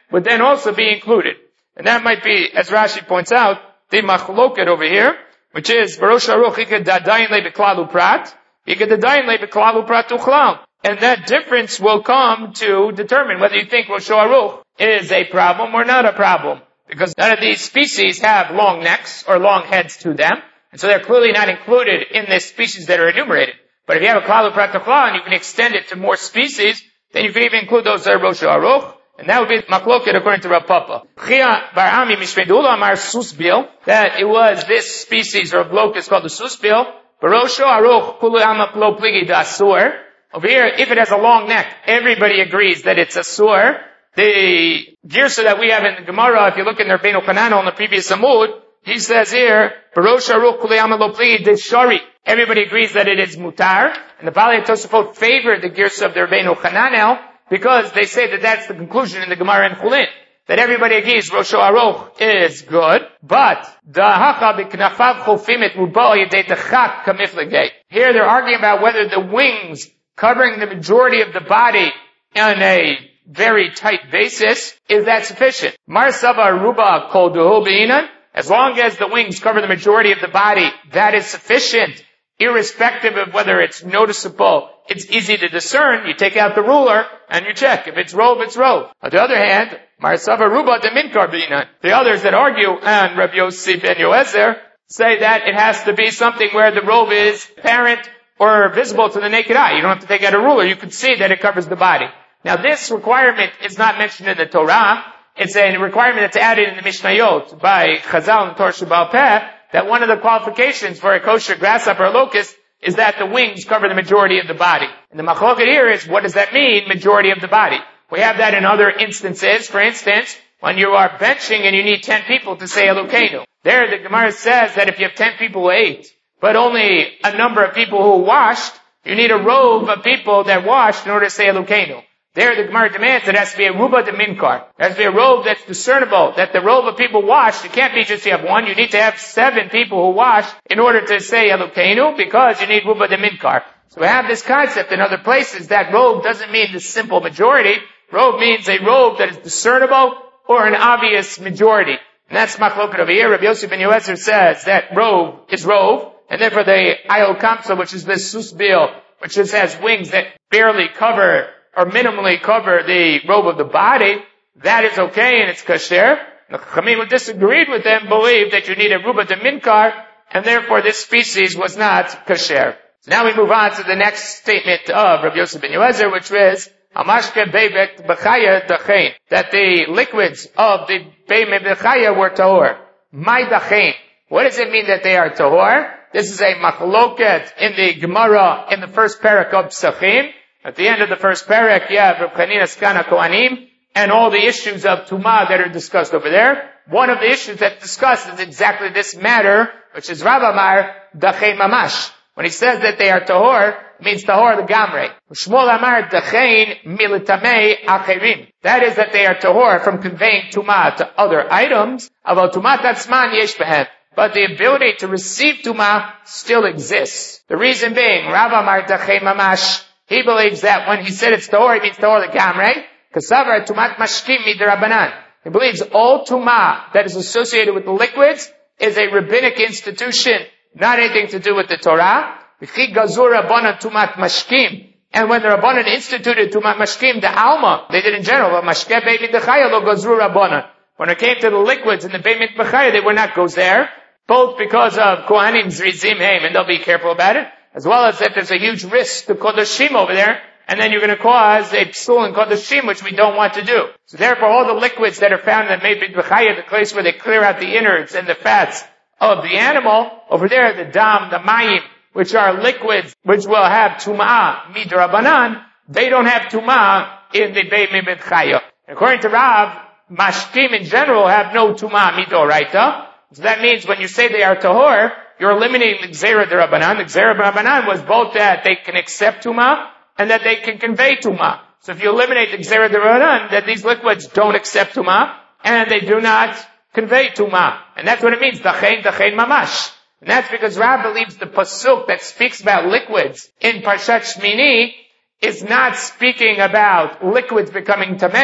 would then also be included. And that might be, as Rashi points out, the machloket over here, which is, Barosh Aruch ikad dadayin le beklalu prat, ikad dadayin le beklalu prat uchlal. And that difference will come to determine whether you think Rosh Aruch is a problem or not a problem. Because none of these species have long necks or long heads to them. And so they're clearly not included in the species that are enumerated. But if you have a klalu prat uchlal and you can extend it to more species, then you can even include those that are Rosh Aruch. And that would be machloket according to Rav Papa. Chia bar Ami mishmedula amar susbil, that it was this species or locust called the susbil. Barosho aruch kulu ama plo pligi da asur. Over here, if it has a long neck, everybody agrees that it's asur. The girsa that we have in the Gemara, if you look in their Beinu Chananel on the previous Amud, he says here, Barosho aruch kulu ama lo pligi de shari. Everybody agrees that it is mutar. And the Baalei Tosafot favored the girsa of their Beinu Chananel, because they say that that's the conclusion in the Gemara in Chulin, that everybody agrees Rosh Aruch is good, but here they're arguing about whether the wings covering the majority of the body on a very tight basis, is that sufficient? As long as the wings cover the majority of the body, that is sufficient, irrespective of whether it's noticeable. It's easy to discern. You take out the ruler and you check. If it's rove, it's rove. On the other hand, Marsava Ruba de Minkar Bina. The others that argue, and Rabbi Yossi ben Yoezer, say that it has to be something where the robe is apparent or visible to the naked eye. You don't have to take out a ruler. You can see that it covers the body. Now this requirement is not mentioned in the Torah. It's a requirement that's added in the Mishnayot by Chazal and Torah Sheba'al Peh, that one of the qualifications for a kosher grasshopper or locust is that the wings cover the majority of the body. And the machloket here is, what does that mean, majority of the body? We have that in other instances. For instance, when you are benching and you need ten people to say Elokeinu. There the Gemara says that if you have ten people who ate, but only a number of people who washed, you need a robe of people that washed in order to say Elokeinu. There the Gemara demands that it has to be a ruba de minkar. There has to be a robe that's discernible, that the robe of people washed. It can't be just you have one. You need to have seven people who washed in order to say Elokeinu, because you need ruba de minkar. So we have this concept in other places that robe doesn't mean the simple majority. Robe means a robe that is discernible or an obvious majority. And that's machloket over here. Rabbi Yossi ben Yoezer says that robe is robe, and therefore the ayol kamsa, which is this susbil, which just has wings that barely cover or minimally cover the robe of the body, that is okay and it's kasher. The Chachamim who disagreed with them believe that you need a ruba de minkar, and therefore this species was not kasher. So now we move on to the next statement of Rabbi Yossi ben Yoezer, which is Amashke bebek b'chaya dachein, that the liquids of the beimet b'chaya were tahor. My dachein. What does it mean that they are tahor? This is a machloket in the Gemara in the first parak of Psachim. At the end of the first parak, you have Reb Chanina Skana Kohanim and all the issues of Tumah that are discussed over there. One of the issues that's discussed is exactly this matter, which is Rav Amar Dachein Mamash. When he says that they are Tahor, it means Tahor the Gamre. Shmuel Amar Dachein Militamei Acherim. That is that they are Tahor from conveying Tumah to other items. Aval Tumah Tatzman Yesh Behem. But the ability to receive Tumah still exists. The reason being, Rav Amar Dachein Mamash, he believes that when he said it's Tahor, he means Tahor the Gamre. Kasavar Tumat Mashkim Midrabanan. He believes all Tumah that is associated with the liquids is a rabbinic institution, not anything to do with the Torah. And when the Rabbanan instituted Tumat Mashkim, the Alma, they did in general, when it came to the liquids in the Beit B'chaya, they were not goes there, both because of Kohanim's Rizim Heim, and they'll be careful about it, as well as that there's a huge risk to Kodashim over there, and then you're going to cause a psul in Kodashim, which we don't want to do. So therefore, all the liquids that are found in the Beit B'chaya, the place where they clear out the innards and the fats of the animal, over there, the dam, the mayim, which are liquids, which will have tum'ah midrabanan, they don't have tum'ah in the Beit B'chaya. According to Rav, mashkim in general have no tum'ah midoraita. So that means when you say they are tahor, you're eliminating the gzera d'Rabbanan. The gzera d'Rabbanan was both that they can accept tum'ah and that they can convey tum'ah. So if you eliminate the gzera d'Rabbanan, that these liquids don't accept tum'ah and they do not convey tum'ah. And that's what it means, dachein, dachein mamash. And that's because Rav believes the pasuk that speaks about liquids in Parshat Shmini is not speaking about liquids becoming tamei.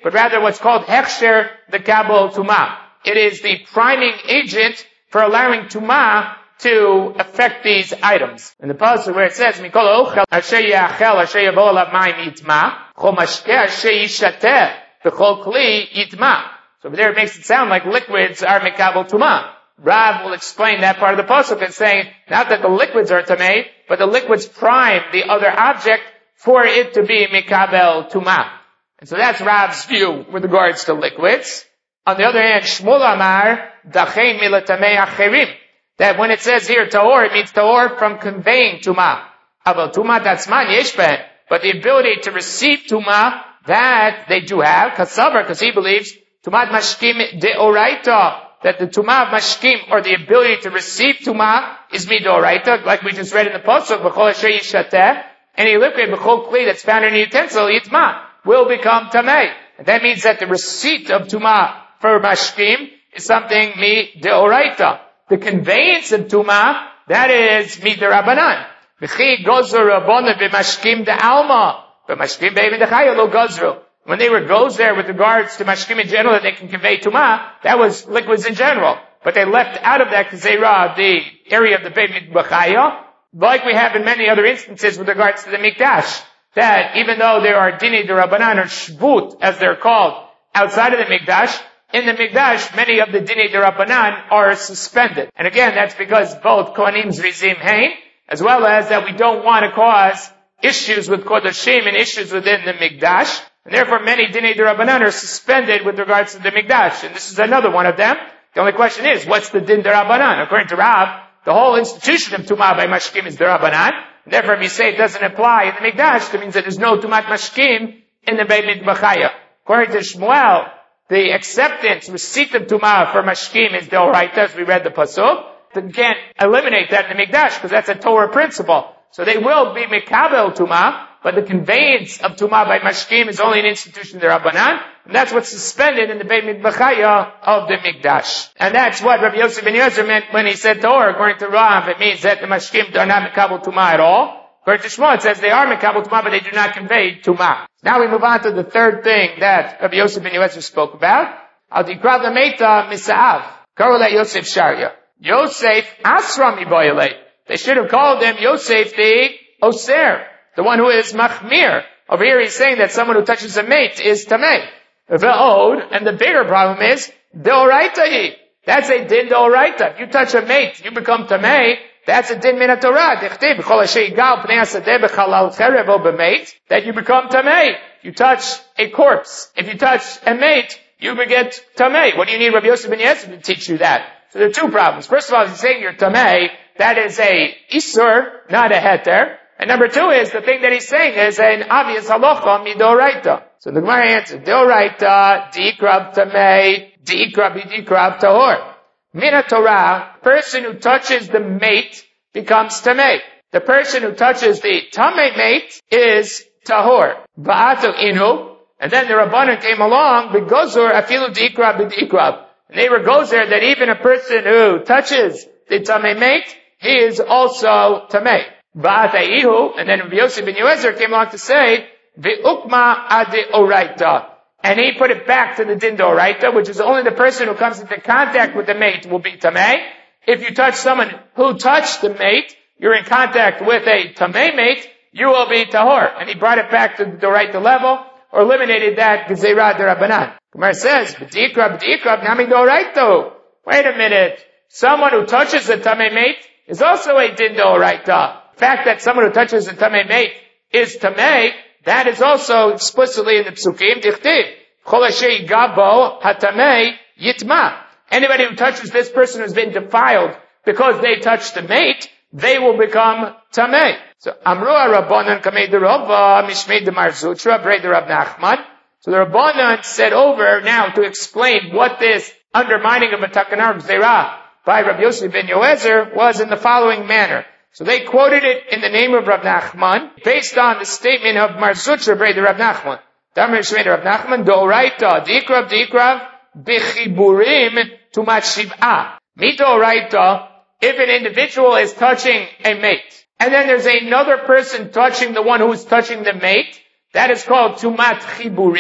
but rather what's called hechsher the kabel tumah. It is the priming agent for allowing tumah to affect these items. In the passage where it says, Mikol ochel asher yachel asher yavo alav mayim yitma, chol mashkeh asher yishateh b'chol kli yitma. So over there it makes it sound like liquids are mikabel tumah. Rav will explain that part of the pasuk and saying, not that the liquids are tamei, but the liquids prime the other object for it to be mikabel tumah. And so that's Rav's view with regards to liquids. On the other hand, Shmuel Amar, dachein milatamei acherim. That when it says here tahor, it means tahor from conveying tumah. Aval tumah tatzman yeshben. But the ability to receive tumah, that they do have. Kasavar, because he believes, tumat mashkim deoraita. That the tumah of mashkim, or the ability to receive tumah, is midoraita, like we just read in the pasuk, b'chol asher yishateh. Any liquid, b'chol kli, that's found in a utensil, yitma, will become tamei. And that means that the receipt of tumah for mashkim is something mi deoraita. The conveyance of tumah, that is midirabanan. V'chi gozer rabbanan b'mashkim de'alma, b'mashkim be'im dechaya lo gozru. When they were goes there with regards to mashkim in general, that they can convey tumah, that was liquids in general. But they left out of that kazera the area of the be'im dechaya, like we have in many other instances with regards to the mikdash. That even though there are dini derabanan or shvut, as they're called, outside of the mikdash, in the Mikdash, many of the Dinei D'Rabbanan are suspended. And again, that's because both Kohanim Zrizim Hain, as well as that we don't want to cause issues with Kodashim and issues within the Mikdash. And therefore, many Dinei D'Rabbanan are suspended with regards to the Mikdash. And this is another one of them. The only question is, what's the Din D'Rabbanan? According to Rav, the whole institution of Tumah by Mashkim is D'Rabbanan. And therefore, if you say it doesn't apply in the Mikdash, that means that there's no Tumat Mashkim in the Beit Mikbachaya. According to Shmuel, the acceptance, receipt of tumah for mashkim is deoraita, as we read the pasuk. They can't eliminate that in the mikdash because that's a Torah principle. So they will be mikabel tumah, but the conveyance of tumah by mashkim is only an institution of the Rabbanan, and that's what's suspended in the Beit Mikbachaya of the mikdash. And that's what Rabbi Yosef ben Yezer meant when he said Torah. According to Rav, it means that the mashkim are not mikabel tumah at all. According to Shmuel, it says they are mikabel tumah, but they do not convey tumah. Now we move on to the third thing that Rabbi Yosef ben Yezer spoke about. Al dikrav l'meita misa'av. Karolei Yosef Sharia. Yosef asra miboyelei. They should have called him Yosef the Oser, the one who is machmir. Over here he's saying that someone who touches a mate is tamei. Ve'od, and the bigger problem is, deoraita. That's a din deoraita. If you touch a mate, you become tamei. That's a din min haTorah. Dichtib b'chol asher yigal pnei hasadeh b'chalal cherev o b'meit, that you become tamei. You touch a corpse. If you touch a mate, you get tamei. What do you need Rabbi Yosef ben Yezer to teach you that? So there are two problems. First of all, if you're saying you're tamei, that is a isur, not a heter. And number two is, the thing that he's saying is an obvious halacha midoraita. So the Gemara answers, deoraita, diikrav tamei, diikrav bidikrav tahor. Min haTorah, person who touches the mate becomes tamei. The person who touches the tamei mate is tahor. Va'ato inu, and then the Rabbanan came along, b'gozur afilu diikrav b'diikrav. And they were gozer that even a person who touches the tamei mate, he is also tamei. Va'ata ihu, and then Rabbi Yosef ben Yezer came along to say, v'ukma ade oraita. And he put it back to the din d'oraita, which is only the person who comes into contact with the mate will be tamei. If you touch someone who touched the mate, you're in contact with a tamei mate, you will be tahor. And he brought it back to the d'oraita level, or eliminated that gezerah d'Rabbanan. Gemara says, b'dikrab, b'dikrab, nami d'oraito. Wait a minute. Someone who touches the tamei mate is also a din d'oraita. The fact that someone who touches the tamei mate is tamei, that is also explicitly in the psukim. Dichtib, chol asher yigabo hatamei yitma. Anybody who touches this person who's been defiled because they touched the mate, they will become tamei. So amru Rabbanan kamei derova mishmei de marzutra brei de Rav Nachman. So the Rabbanan said over now to explain what this undermining of a takanar gzeirah by Rabbi Yosef ben Yezer was in the following manner. So they quoted it in the name of Rav Nachman, based on the statement of Mar Zutra Brei de Rav Nachman. Damar Shmei de Rav Nachman, D'oraita, Dikrav, Dikrav, B'chiburim, Tumat Shiv'ah. Midoraita, if an individual is touching a mate, and then there's another person touching the one who's touching the mate, that is called Tumat Chiburim,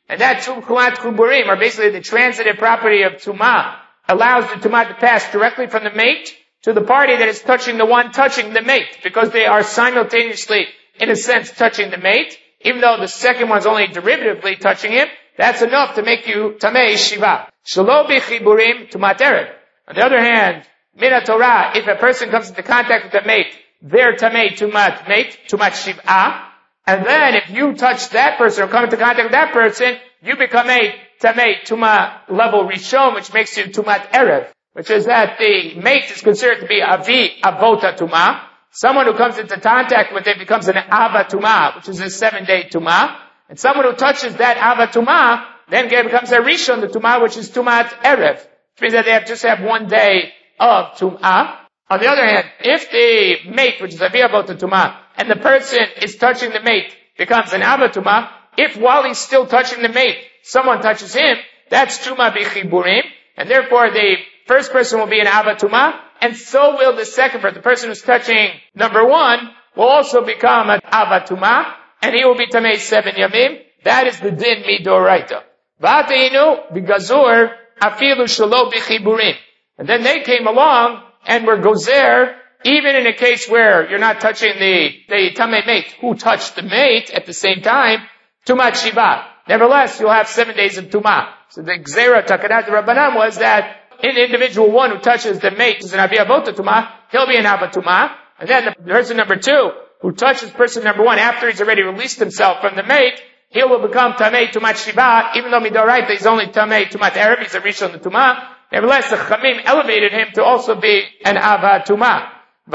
And that tumat chuburim are basically the transitive property of tumah, allows the tumah to pass directly from the mate to the party that is touching the one touching the mate, because they are simultaneously, in a sense, touching the mate, even though the second one is only derivatively touching him. That's enough to make you tamei shiva. Shelo bichiburim tumat erev. On the other hand, mina Torah, if a person comes into contact with the mate, they're tamei tumat mate, tumat shiva. And then if you touch that person or come into contact with that person, you become a tamei tuma level rishon, which makes you tumat erev, which is that the mate is considered to be avi avota tuma. Someone who comes into contact with it becomes an ava tuma, which is a seven day tuma. And someone who touches that ava tuma then becomes a rishon, the tuma, which is tumat erev, which means that they have just have one day of tuma. On the other hand, if the mate, which is avi avota tuma, and the person is touching the mate, becomes an ava tuma, if while he's still touching the mate, someone touches him, that's tuma bichiburim, and therefore the first person will be an ava tuma, and so will the second person. The person who's touching number one will also become an ava tuma, and he will be tamei seven yamim. That is the din midoraita. V'ateinu b'gazur afilu shelo bichiburim. And then they came along and were gozer, even in a case where you're not touching the, the tamei mate who touched the mate at the same time, tumat shiva. Nevertheless, you'll have seven days of tumah. So the gzera takadat rabbanan was that in the individual one who touches the mate is an avi avota tumah, he'll be an ava tumah. And then the person number two who touches person number one after he's already released himself from the mate, he will become tamei tumat shiva, even though midoraita he's only tamei tumat erev, he's a rishon the tumah. Nevertheless, the chamim elevated him to also be an ava tumah.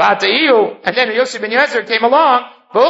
And then Yosef ben Yoezer came along,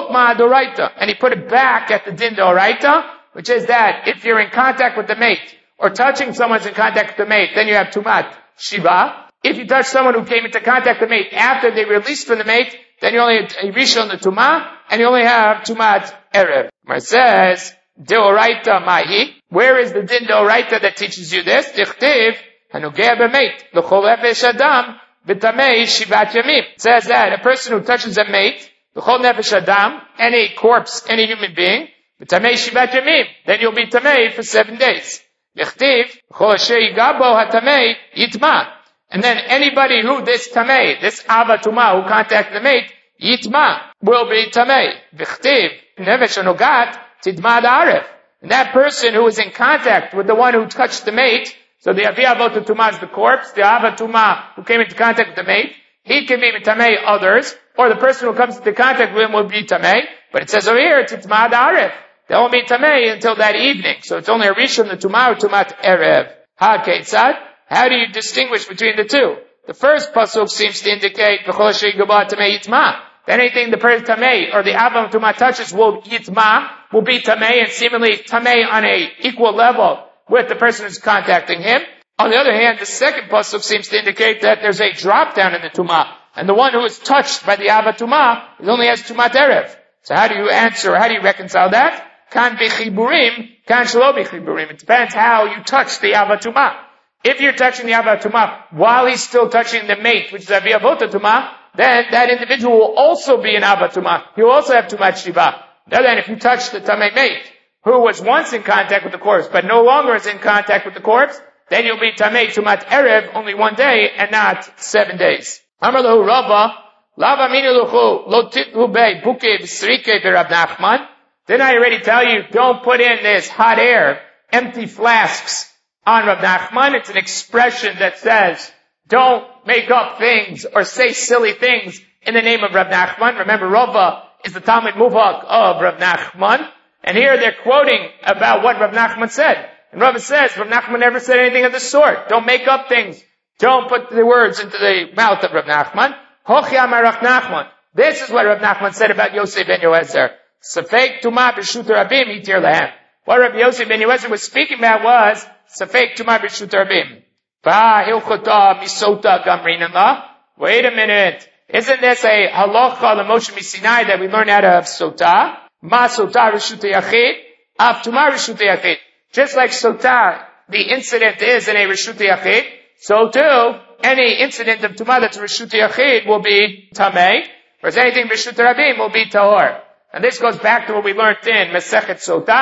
and he put it back at the din d'oraita, which is that if you're in contact with the mate, or touching someone's in contact with the mate, then you have tumat shiva. If you touch someone who came into contact with the mate after they released from the mate, then you only have a rishon the tumah, and you only have tumat erev. It says, d'oraita mahi. Where is the din d'oraita that teaches you this? Dichtiv, hanugeh b'mate, l'chol nefesh adam, b'tamei shivat yamim. It says that a person who touches a mate, l'chol nefesh adam, any corpse, any human being, b'tamei shivat yamim, then you'll be tamei for seven days. Dichtiv, l'chol asher yigabo hatamei yitma. And then anybody who this tamei, this ava tuma who contacted the mate, yitma, will be tamei. Dichtiv, nefesh anogat, tidma da'aref. And that person who is in contact with the one who touched the mate, so the avi avota tuma is the corpse, the ava tuma who came into contact with the mate, he can be tamei others, or the person who comes into contact with him will be tamei. But it says over here, tidma da'aref. They won't be tamei until that evening. So it's only a rishon the tuma or tumat erev. Ha ketzad. How do you distinguish between the two? The first pasuk seems to indicate v'chol asher yigabo tamei yitma. That anything the person tamei or the ava tuma touches will yitma, will be tamei, and seemingly tamei on a equal level with the person who's contacting him. On the other hand, the second pasuk seems to indicate that there's a drop down in the tuma, and the one who is touched by the ava tuma only has tumat erev. So how do you answer? How do you reconcile that? Kan bichiburim, kan shelo bichiburim. It depends how you touch the ava tuma. If you're touching the ava tuma while he's still touching the mate, which is avi avota tuma, then that individual will also be an ava tuma. He will also have tumat shiva. Now then, if you touch the tamei mate, who was once in contact with the corpse, but no longer is in contact with the corpse, then you'll be tamei tumat erev only one day and not seven days. Amar lahu Rava, lava minu luchu lo titlu bei buke v'srike v'Rav Nachman. Didn't I already tell you, don't put in this hot air, empty flasks on Rav Nachman? It's an expression that says, don't make up things or say silly things in the name of Rav Nachman. Remember, Rava is the Talmud Muvak of Rav Nachman. And here they're quoting about what Rav Nachman said. And Rava says, Rav Nachman never said anything of the sort. Don't make up things. Don't put the words into the mouth of Rav Nachman. Hochi amar Rav Nachman. This is what Rav Nachman said about Yosef ben Yoezer. Safek tuma b'shut rabim hitir lahem. What Rav Yosef ben Yoezer was speaking about was Safek tuma b'shut rabim. Va hilchota misota gamrinan la. Wait a minute. Isn't this a halacha l'Moshe Misinai that we learn out of sota? Ma sota reshut yachid, af tuma reshut yachid. Just like sota, the incident is in a reshut yachid, so too, any incident of tuma that's reshut yachid will be tamei, whereas anything reshut rabim will be tahor. And this goes back to what we learned in Masechet Sotah,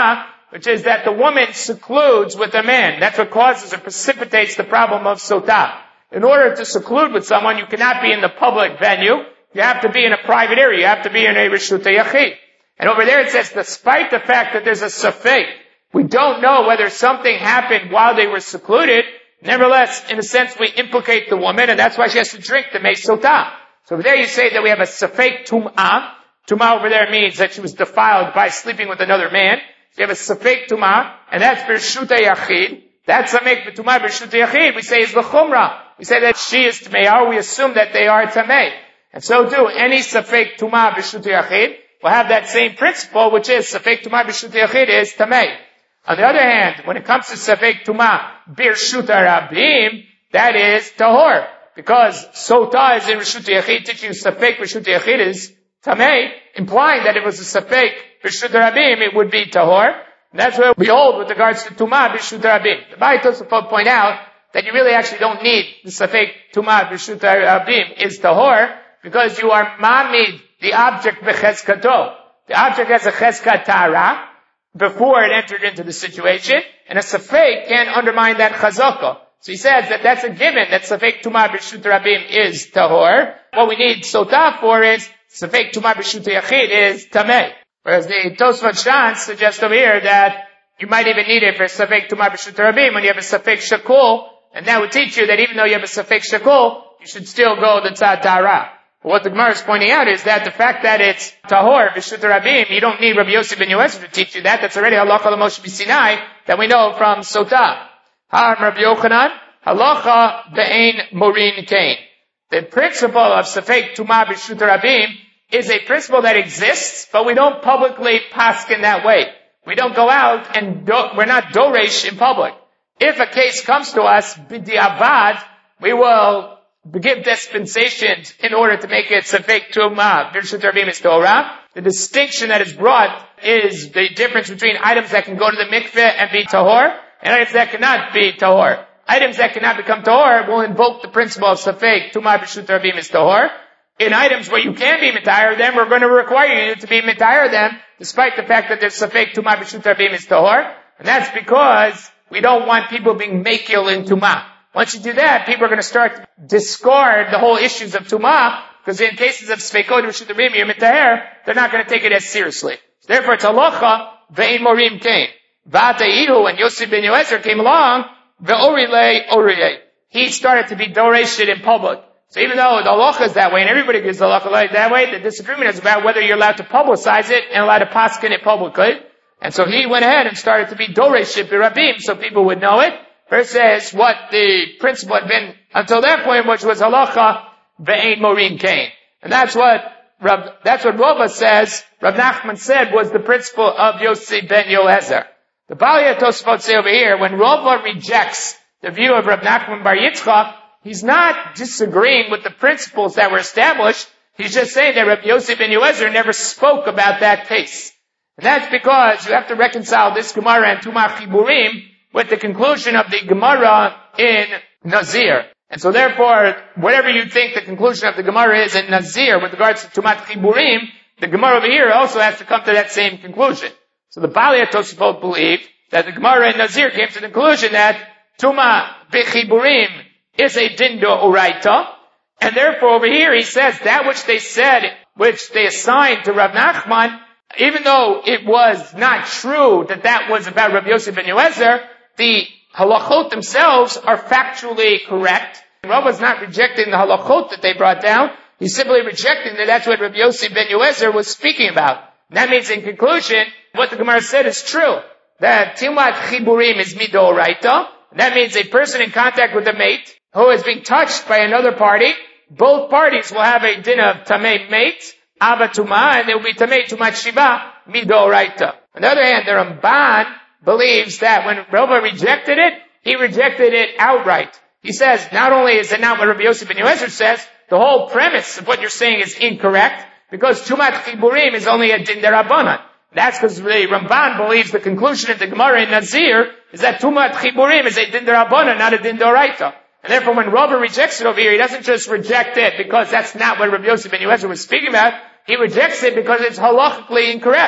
which is that the woman secludes with a man. That's what causes or precipitates the problem of sotah. In order to seclude with someone, you cannot be in the public venue. You have to be in a private area. You have to be in a reshut yachid. And over there it says, despite the fact that there's a safek, we don't know whether something happened while they were secluded. Nevertheless, in a sense, we implicate the woman, and that's why she has to drink the mei sotah. So over there you say that we have a safek tum'ah. Tum'ah over there means that she was defiled by sleeping with another man. So you have a safek tum'ah, and that's b'reshut yachid. That's a make tum'ah b'reshut yachid. We say is l'chumra. We say that she is tamei, we assume that they are tamei. And so do any safek tum'ah b'reshut yachid will have that same principle, which is safek tum'ah b'reshut yachid is tamei. On the other hand, when it comes to safek tum'ah b'reshut rabim, that is tahor. Because sotah is in reshut yachid, teaching safek b'reshut yachid is tamei, implying that if it was a safek b'reshut rabim, it would be tahor. And that's what we hold with regards to tum'ah b'reshut rabim. The Ba'ai Tosafot point out that you really actually don't need the safek tum'ah b'reshut rabim is tahor, because you are mamid the object b'chezkato. The object has a chezkat tara before it entered into the situation, and a safek can undermine that chazaka. So he says that that's a given, that safek tumah b'reshut rabim is tahor. What we need sotah for is safek tumah b'reshut yachid is tamei. Whereas the Tosfot Shan suggests over here that you might even need it for safek tumah b'reshut rabim when you have a safek shakul, and that would teach you that even though you have a safek shakul, you should still go the tzad tara. What the Gemara is pointing out is that the fact that it's tahor b'reshut rabim, you don't need Rabbi Yossi ben Yoezer to teach you that. That's already halacha l'Moshe b'Sinai that we know from sotah. Har Rabbi Yochanan, halacha be'ein morin kain. The principle of safek tumah b'reshut rabim is a principle that exists, but we don't publicly paskin that way. We don't go out and do, we're not doresh in public. If a case comes to us b'diavad, we will give dispensations in order to make it safek tumah b'reshut rabim is Torah. The distinction that is brought is the difference between items that can go to the mikveh and be tahor, and items that cannot be tahor. Items that cannot become tahor will invoke the principle of safek tumah b'reshut rabim is tahor. In items where you can be mitayar them, we're going to require you to be mitayar them, despite the fact that there's safek tumah b'reshut rabim is tahor. And that's because we don't want people being mekil in tumah. Once you do that, people are going to start to discard the whole issues of tumah, because in cases of sfeikot b'reshut rabim, you're mitayar, they're not going to take it as seriously. So therefore, it's halacha ve'in morim kain. V'ateihu, when Yossi ben Yoezer came along, ve'orilei oriyei. He started to be doreshit in public. So even though the halacha is that way, and everybody gives the halacha like that way, the disagreement is about whether you're allowed to publicize it and allowed to paskin it publicly. And so he went ahead and started to be doreshit b'rabim, so people would know it, versus what the principle had been until that point, which was halacha ve'ein morin kain. And that's what Rav, that's what Rava says, Rav Nachman said was the principle of Yossi ben Yoezer. The Balei Tosfot say over here, when Rava rejects the view of Rav Nachman bar Yitzchak, he's not disagreeing with the principles that were established. He's just saying that Rav Yossi ben Yoezer never spoke about that case. And that's because you have to reconcile this Gemara and Tumah Chiburim with the conclusion of the Gemara in Nazir. And so therefore, whatever you think the conclusion of the Gemara is in Nazir with regards to Tumat Chiburim, the Gemara over here also has to come to that same conclusion. So the Balei Tosfot believe that the Gemara in Nazir came to the conclusion that Tumah B'Chiburim is a Dindo Uraita, and therefore over here he says that which they said, which they assigned to Rav Nachman, even though it was not true that that was about Rav Yossi ben Yoezer, the halachot themselves are factually correct. Rav was not rejecting the halachot that they brought down. He's simply rejecting that that's what Rav Yossi ben Yoezer was speaking about. And that means in conclusion, what the Gemara said is true. That Tumat Chiburim is Midoraita. That means a person in contact with a mate who is being touched by another party. Both parties will have a din of Tamei mate, Ava Tumah, and there will be Tamei Tumat Shiba, Midoraita. On the other hand, the Ramban believes that when Rava rejected it, he rejected it outright. He says, not only is it not what Rabbi Yossi ben Yoezer says, the whole premise of what you're saying is incorrect, because Tumat Chiburim is only a din derabanan. That's because the Ramban believes the conclusion of the Gemara in Nazir is that Tumat Chiburim is a din derabanan, not a din doraita. And therefore when Rava rejects it over here, he doesn't just reject it because that's not what Rabbi Yossi ben Yoezer was speaking about. He rejects it because it's halachically incorrect.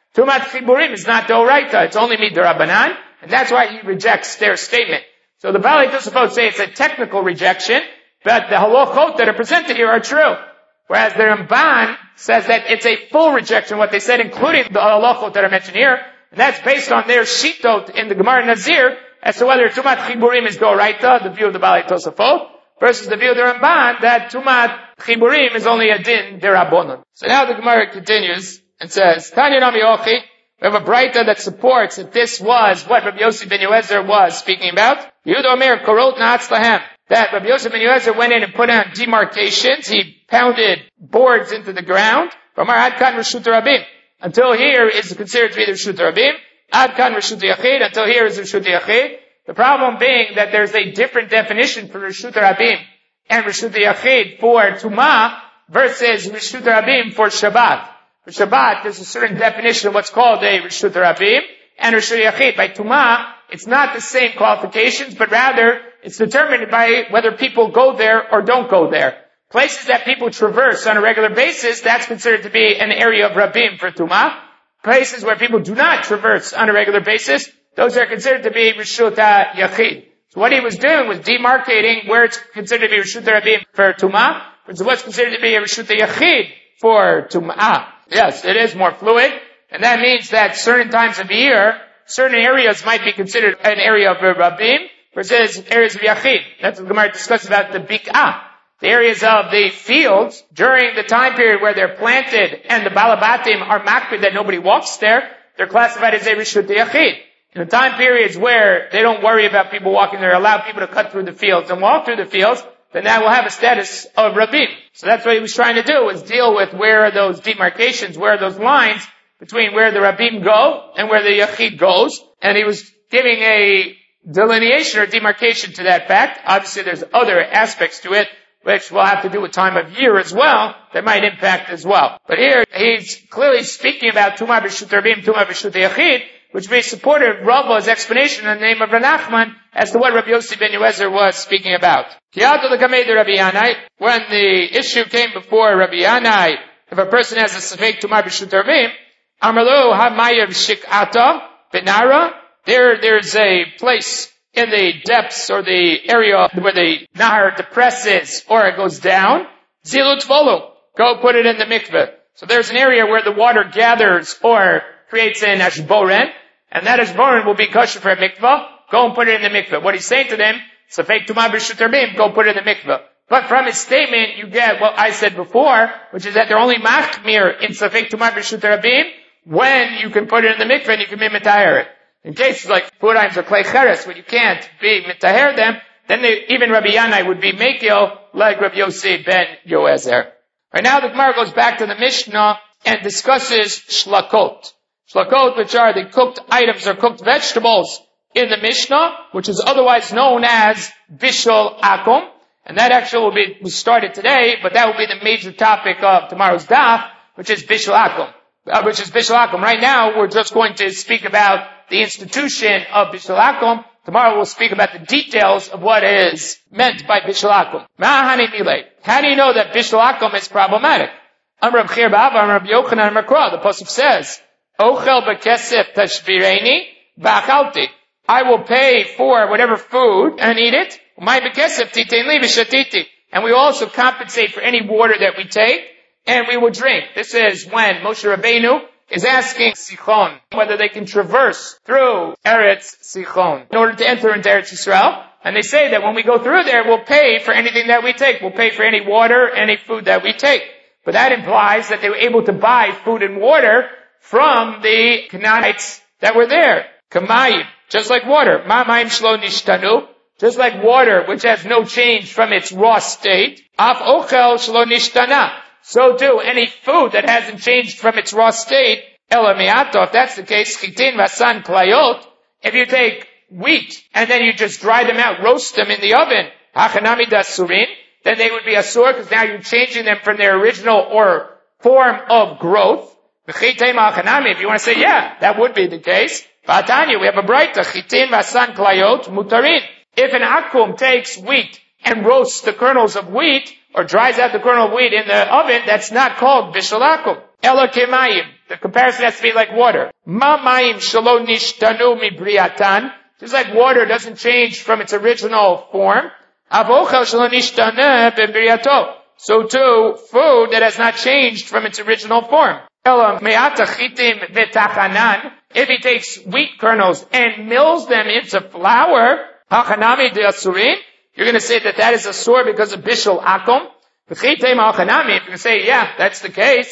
Tumat chiburim is not doraita, it's only midirabanan, and that's why he rejects their statement. So the Balei Tosafot say it's a technical rejection, but the halachot that are presented here are true. Whereas the Ramban says that it's a full rejection, what they said, including the halachot that are mentioned here, and that's based on their shitot in the Gemara Nazir, as to whether Tumat Chiburim is Doraita, the view of the Balei Tosafot, versus the view of the Ramban, that Tumat Chiburim is only a din derabonon. So now the Gemara continues and says, Tanya Nami Ochi, we have a Braita that supports that this was what Rabbi Yossi ben Yoezer was speaking about. Yehuda Omer Korot Na'atz Lahem. That Rabbi Yossi ben Yoezer went in and put on demarcations. He pounded boards into the ground. From our Adkan Reshut Rabim. Until here is considered to be the Reshut Rabim. Adkan Reshut Yachid. Until here is the Reshut Yachid. The problem being that there's a different definition for Reshut Rabim and Reshut Yachid for Tumah versus Reshut Rabim for Shabbat. For Shabbat, there's a certain definition of what's called a Reshut Rabim and Reshut Yachid. By Tumah, it's not the same qualifications, but rather it's determined by whether people go there or don't go there. Places that people traverse on a regular basis, that's considered to be an area of Rabim for Tumah. Places where people do not traverse on a regular basis, those are considered to be Reshut Yachid. So what he was doing was demarcating where it's considered to be Reshut Rabim for Tumah, versus what's considered to be a Reshut Yachid for Tumah. Yes, it is more fluid, and that means that certain times of the year, certain areas might be considered an area of Rabim, versus areas of Yachid. That's what the Gemara discusses about the Bik'ah. The areas of the fields, during the time period where they're planted, and the Balabatim are makpid that nobody walks there, they're classified as a Reshut Yachid. In the time periods where they don't worry about people walking there, allow people to cut through the fields and walk through the fields, then that will have a status of Rabim. So that's what he was trying to do, was deal with where are those demarcations, where are those lines between where the Rabim go and where the Yachid goes. And he was giving a delineation or demarcation to that fact. Obviously there's other aspects to it, which will have to do with time of year as well, that might impact as well. But here, he's clearly speaking about Tumah B'Reshut Rabim, Tumah B'Reshut Yachid, which may support Rava's explanation in the name of Ranachman as to what Rabbi Yossi ben Yoezer was speaking about. When the issue came before Rabbi Yanai, if a person has a Sefek Tumah B'Reshut Rabim, Amarlo HaMayav Shik'ata Benara, there, there's a place in the depths or the area where the Nahar depresses or it goes down. Zilut Volu, go put it in the mikveh. So there's an area where the water gathers or creates an ashboren, and that ashboren will be kosher for a mikveh. Go and put it in the mikveh. What he's saying to them, Sefek Tumah B'Reshut Rabim, go put it in the mikveh. But from his statement, you get what I said before, which is that they're only machmir in Sefek Tumah B'Reshut Rabim when you can put it in the mikveh and you can be mitaher it. In cases like Puraims or Klei Cheres, when you can't be mitaher them, then they, even Rabbi Yanai would be mekil like Rabbi Yossi ben Yoezer. Right now the Gemara goes back to the Mishnah and discusses shlakot. Shlakot, which are the cooked items or cooked vegetables in the Mishnah, which is otherwise known as Bishul Akum. And that actually will be, we started today, but that will be the major topic of tomorrow's daf, which is Bishul Akum. Uh, which is Bishul Akum. Right now, we're just going to speak about the institution of Bishul Akum. Tomorrow we'll speak about the details of what is meant by Bishul Akum. Ma'ahani milei. How do you know that Bishul Akum is problematic? Amr B'chir Ba'ava, Amr B'yochanan, Amr Kra. The Pasuk says, Ochel b'kesef tashbireni ba'achalti. I will pay for whatever food and eat it. Umay b'kesef titein li v'shatiti. And we also compensate for any water that we take, and we will drink. This is when Moshe Rabbeinu is asking Sichon whether they can traverse through Eretz Sichon in order to enter into Eretz Yisrael. And they say that when we go through there, we'll pay for anything that we take. We'll pay for any water, any food that we take. But that implies that they were able to buy food and water from the Canaanites that were there. Kamayim, just like water. Ma'mayim shlo nishtanu, just like water which has no change from its raw state. Af ochel shlo nishtana. So too, any food that hasn't changed from its raw state, ela me'ato, if that's the case, chitin vasan klayot, if you take wheat and then you just dry them out, roast them in the oven, hachanami dasurin, then they would be asur because now you're changing them from their original or form of growth. If you want to say, yeah, that would be the case. Vatanya, we have a braita, chitin vasan klayot mutarin. If an akum takes wheat and roasts the kernels of wheat, or dries out the kernel of wheat in the oven, that's not called bishul akum. Ela kemayim. the comparison has to be like water. Ma mayim shelo nishtanu mi briatan. Just like water doesn't change from its original form. Avochel shelo nishtanu be briato. So too, food that has not changed from its original form. If he takes wheat kernels and mills them into flour, you're going to say that that is a sore because of bishul akum. If you're going to say, yeah, that's the case.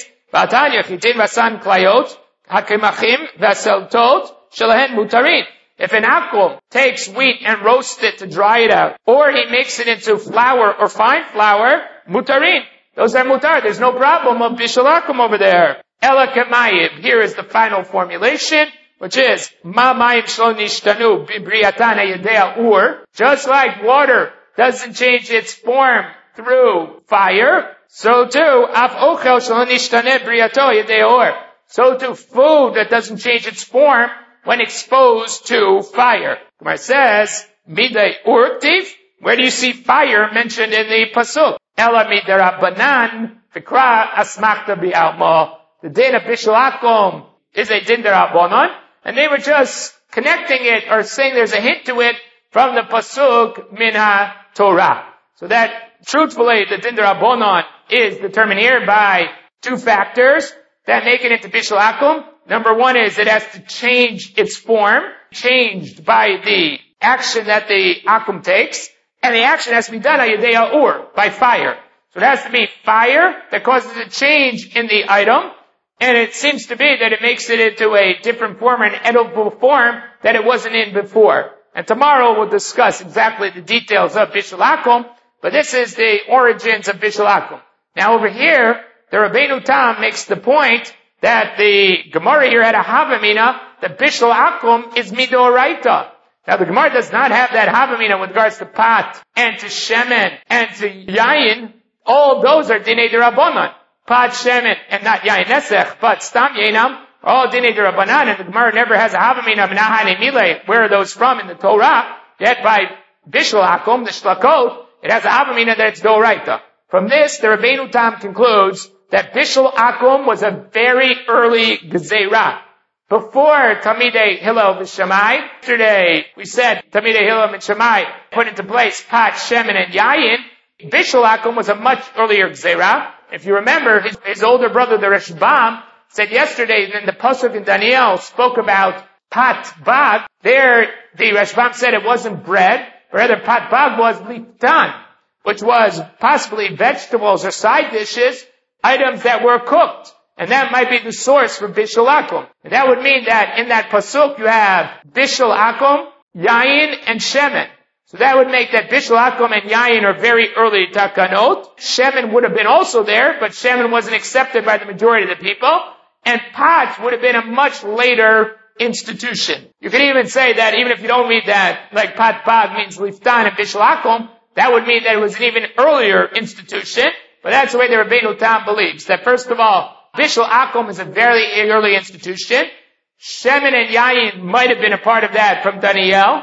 If an akum takes wheat and roasts it to dry it out, or he makes it into flour or fine flour, mutarin. Those are mutar. There's no problem of bishul akum over there. Ela kemayim. Here is the final formulation, which is ma mayim shlo nishtanu bibriatan yedea ur. Just like water doesn't change its form through fire, so too af ochel shlo nishtanu briato yedea ur. So too food that doesn't change its form when exposed to fire. Gemara says midei urtiv. Where do you see fire mentioned in the pasuk? Ela midarabanan fikra asmakta bi'alma. The din of bishul akum is a din derabanan, and they were just connecting it or saying there's a hint to it from the pasuk minha Torah. So that truthfully the din derabanan is determined here by two factors that make it into bishul akum. Number one is it has to change its form, changed by the action that the akum takes, and the action has to be done ayadei ur, by fire. So it has to be fire that causes a change in the item. And it seems to be that it makes it into a different form, an edible form that it wasn't in before. And tomorrow we'll discuss exactly the details of bishul akum, but this is the origins of bishul akum. Now over here, the Rabbeinu Tam makes the point that the Gemara here had a havamina that bishul akum is midoraita. Now the Gemara does not have that havamina with regards to pat and to shemen and to yayin. All those are dinei derabanan. Pat shemen and not yayin nesech, but stam yainam, all dinei derabanan, and the Gemara never has a havamina of nahane milei. Where are those from in the Torah? Yet by bishul akum, the shlakot, it has a havamina that it's doraita. From this, the Rabbeinu Tam concludes that bishul akum was a very early gezerah. Before Talmidei Hillel v'Shammai, yesterday we said Talmidei Hillel and Shammai put into place pat shemen and yayin. Bishul akum was a much earlier gezerah. If you remember, his, his older brother, the Rashbam, said yesterday in the pasuk in Daniel spoke about pat bag. There, the Rashbam said it wasn't bread, but rather pat bag was liftan, which was possibly vegetables or side dishes, items that were cooked. And that might be the source for bishul akum. And that would mean that in that pasuk you have bishul akum, yayin, and shemen. So that would make that bishul akum and yayin are very early takanot. Shemen would have been also there, but shemen wasn't accepted by the majority of the people. And pat would have been a much later institution. You could even say that even if you don't read that, like pat bag means liftan and bishul akum, that would mean that it was an even earlier institution. But that's the way the Rabbeinu Tam believes. That first of all, bishul akum is a very early institution. Shemen and yayin might have been a part of that from Daniel.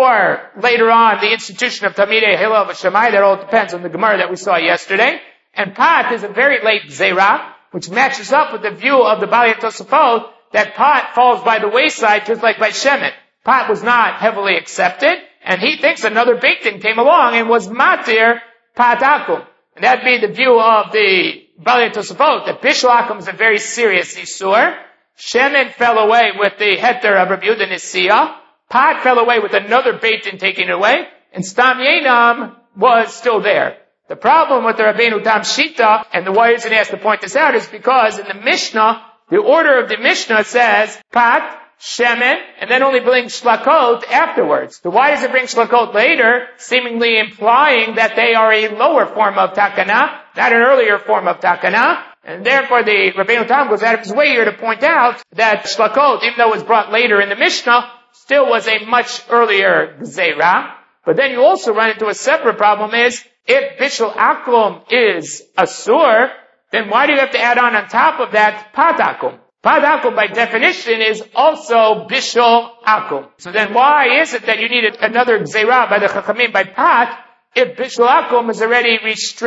Or later on, the institution of Talmidei Hillel v'Shammai. That all depends on the Gemara that we saw yesterday. And pat is a very late zera, which matches up with the view of the Baalei Tosafot that pat falls by the wayside just like by shemen. Pat was not heavily accepted, and he thinks another Beit Din came along and was matir pat akum. And that'd be the view of the Baalei Tosafot, that bishul akum is a very serious isur. Shemen fell away with the heter of Rabbi Yehuda Nisiya. Pat fell away with another Beit Din taking it away, and Stam Yainam was still there. The problem with the Rabbeinu Tam Shita, and the why isn't asked to point this out, is because in the Mishnah, the order of the Mishnah says Pat, Shemen, and then only bring Shlakot afterwards. So why does it bring Shlakot later, seemingly implying that they are a lower form of Takana, not an earlier form of Takana? And therefore the Rabbeinu Tam goes out of his way here to point out that Shlakot, even though it was brought later in the Mishnah, still was a much earlier Gzeirah. But then you also run into a separate problem is, if bishul akum is asur, then why do you have to add on on top of that pat akum? Pat akum by definition is also bishul akum. So then why is it that you need another Gzeirah by the Chachamim by pat, if bishul akum is already restricted?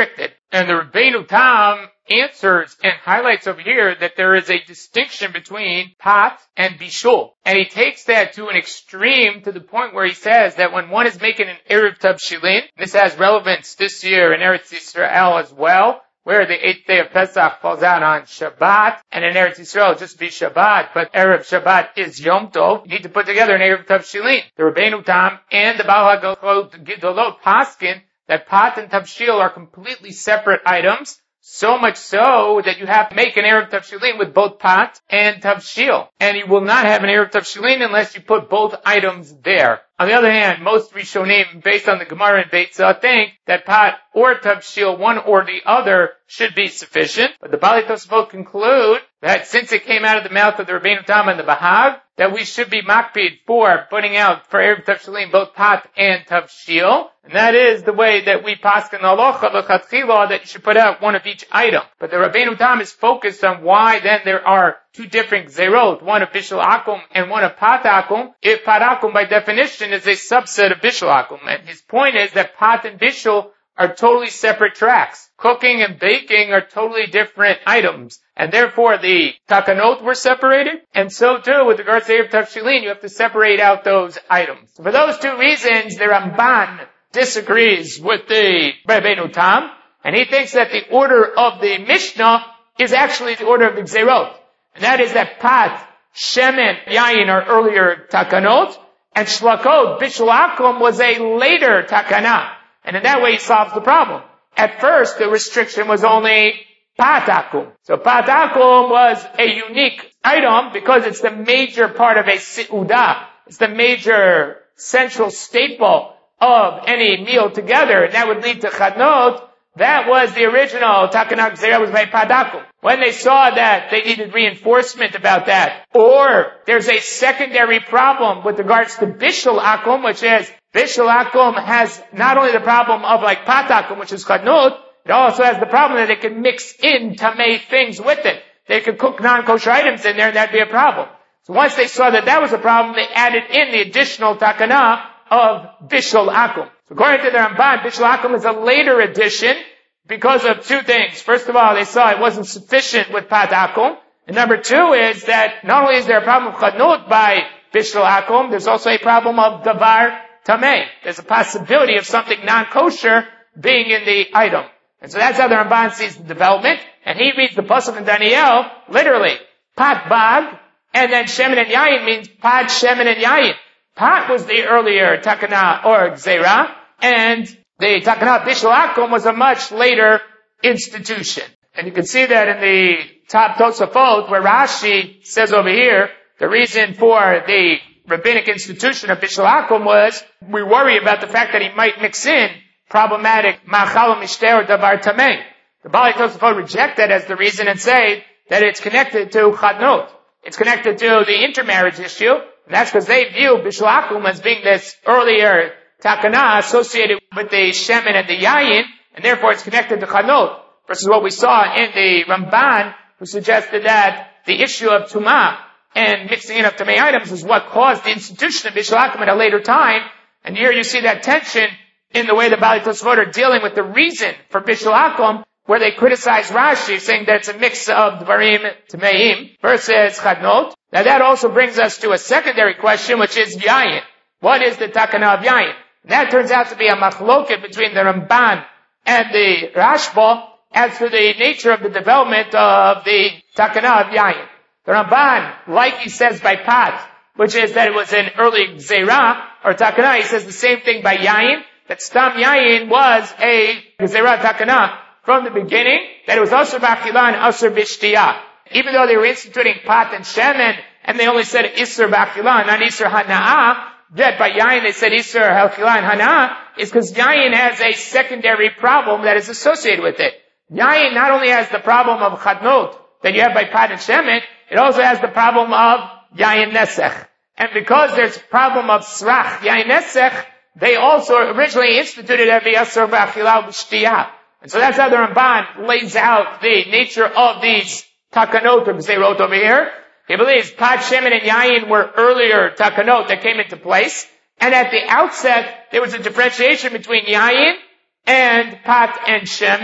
And the Rabbeinu Tam answers and highlights over here that there is a distinction between pat and bishul. And he takes that to an extreme to the point where he says that when one is making an Erev Tavshilin, this has relevance this year in Eretz Yisrael as well, where the eighth day of Pesach falls out on Shabbat, and in Eretz Yisrael just be Shabbat, but Erev Shabbat is Yom Tov. You need to put together an Erev Tavshilin. The Rabbeinu Tam and the Baal HaGedolot Paskin that pat and Tavshil are completely separate items, so much so that you have to make an Erev Tavshilin with both pat and Tavshil. And you will not have an Erev Tavshilin unless you put both items there. On the other hand, most Rishonim, based on the Gemara and Beitzah, think that pat or Tavshil, one or the other, should be sufficient. But the Baalei Tosafot conclude that since it came out of the mouth of the Rabbeinu Tam and the Bahag, that we should be makpid for putting out for Erev Tavshilin both pat and Tavshil. And that is the way that we paskin halacha l'chatchila, that you should put out one of each item. But the Rabbeinu Tam is focused on why then there are two different gzerot, one of bishul akum and one of pat akum, if pat akum by definition is a subset of bishul akum. And his point is that pat and bishul are totally separate tracks. Cooking and baking are totally different items. And therefore the takanot were separated. And so too, with regards to Erev Tavshilin, you have to separate out those items. For those two reasons, the Ramban disagrees with the Rabbeinu Tam. And he thinks that the order of the Mishnah is actually the order of the Gzerot. And that is that pat, shemen, yayin are earlier takanot, and shlakot, bishul akum, was a later takana. And in that way he solves the problem. At first, the restriction was only pat akum. So pat akum was a unique item because it's the major part of a seudah. It's the major central staple of any meal together, and that would lead to chadnot. That was the original Takana Gzera, was by Padakum. When they saw that, they needed reinforcement about that. Or there's a secondary problem with regards to Bishul Akum, which is Bishul Akum has not only the problem of like Patakum, which is Chadnut, it also has the problem that it can mix in Tamei things with it. They could cook non-kosher items in there and that'd be a problem. So once they saw that that was a problem, they added in the additional Takana of Bishul Akum. So according to the Ramban, Bishul Akum is a later addition because of two things. First of all, they saw it wasn't sufficient with Pat Akum. And number two is that not only is there a problem of Chadnut by Bishul Akum, there's also a problem of Davar Tamei. There's a possibility of something non-kosher being in the item. And so that's how the Ramban sees the development. And he reads the Pasuk in Daniel, literally, Pat Bag, and then Shemen and Yayin means Pat, Shemen and Yayin. Pat was the earlier Takana or Gzera, and the Takana Bishul Akum was a much later institution. And you can see that in the top Tosafot, where Rashi says over here, the reason for the rabbinic institution of Bishul Akum was, we worry about the fact that he might mix in problematic Ma'achal Mishteh or Davar Tamei. The Baalei Tosafot reject that as the reason and say that it's connected to Chadnot. It's connected to the intermarriage issue. And that's because they view Bishul Akum as being this earlier Takana associated with the Shemen and the Yayin, and therefore it's connected to Chadnot. Versus what we saw in the Ramban, who suggested that the issue of Tumah and mixing in of Tamei items is what caused the institution of Bishul Akum at a later time. And here you see that tension in the way the Baalei Tosafot are dealing with the reason for Bishul Akum, where they criticize Rashi, saying that it's a mix of Dvarim Tameim versus Chadnot. Now that also brings us to a secondary question, which is Yayin. What is the Takana of Yayin? And that turns out to be a machloket between the Ramban and the Rashba as to the nature of the development of the Takana of Yayin. The Ramban, like he says by Pat, which is that it was an early Gzera, or Takana, he says the same thing by Yayin, that Stam Yayin was a Gzera Takana from the beginning, that it was Asur B'Achila and Asur B'Shtiyah. Even though they were instituting Pat and Shemen, and they only said Isur B'Achila, not Isur Hana'ah, yet by Yayin they said Isur Ha'Achila and Hana'ah, is because Yayin has a secondary problem that is associated with it. Yayin not only has the problem of Chadnot that you have by Pat and Shemen, it also has the problem of Yayin Nesech. And because there's a problem of Srach, Yayin Nesech, they also originally instituted every Asur B'Achila B'Shtiyah. And so that's how the Ramban lays out the nature of these takanot or gzerot over here. He believes Pat, Shemen, and Yayin were earlier takanot that came into place. And at the outset, there was a differentiation between Yayin and Pat and Shemen.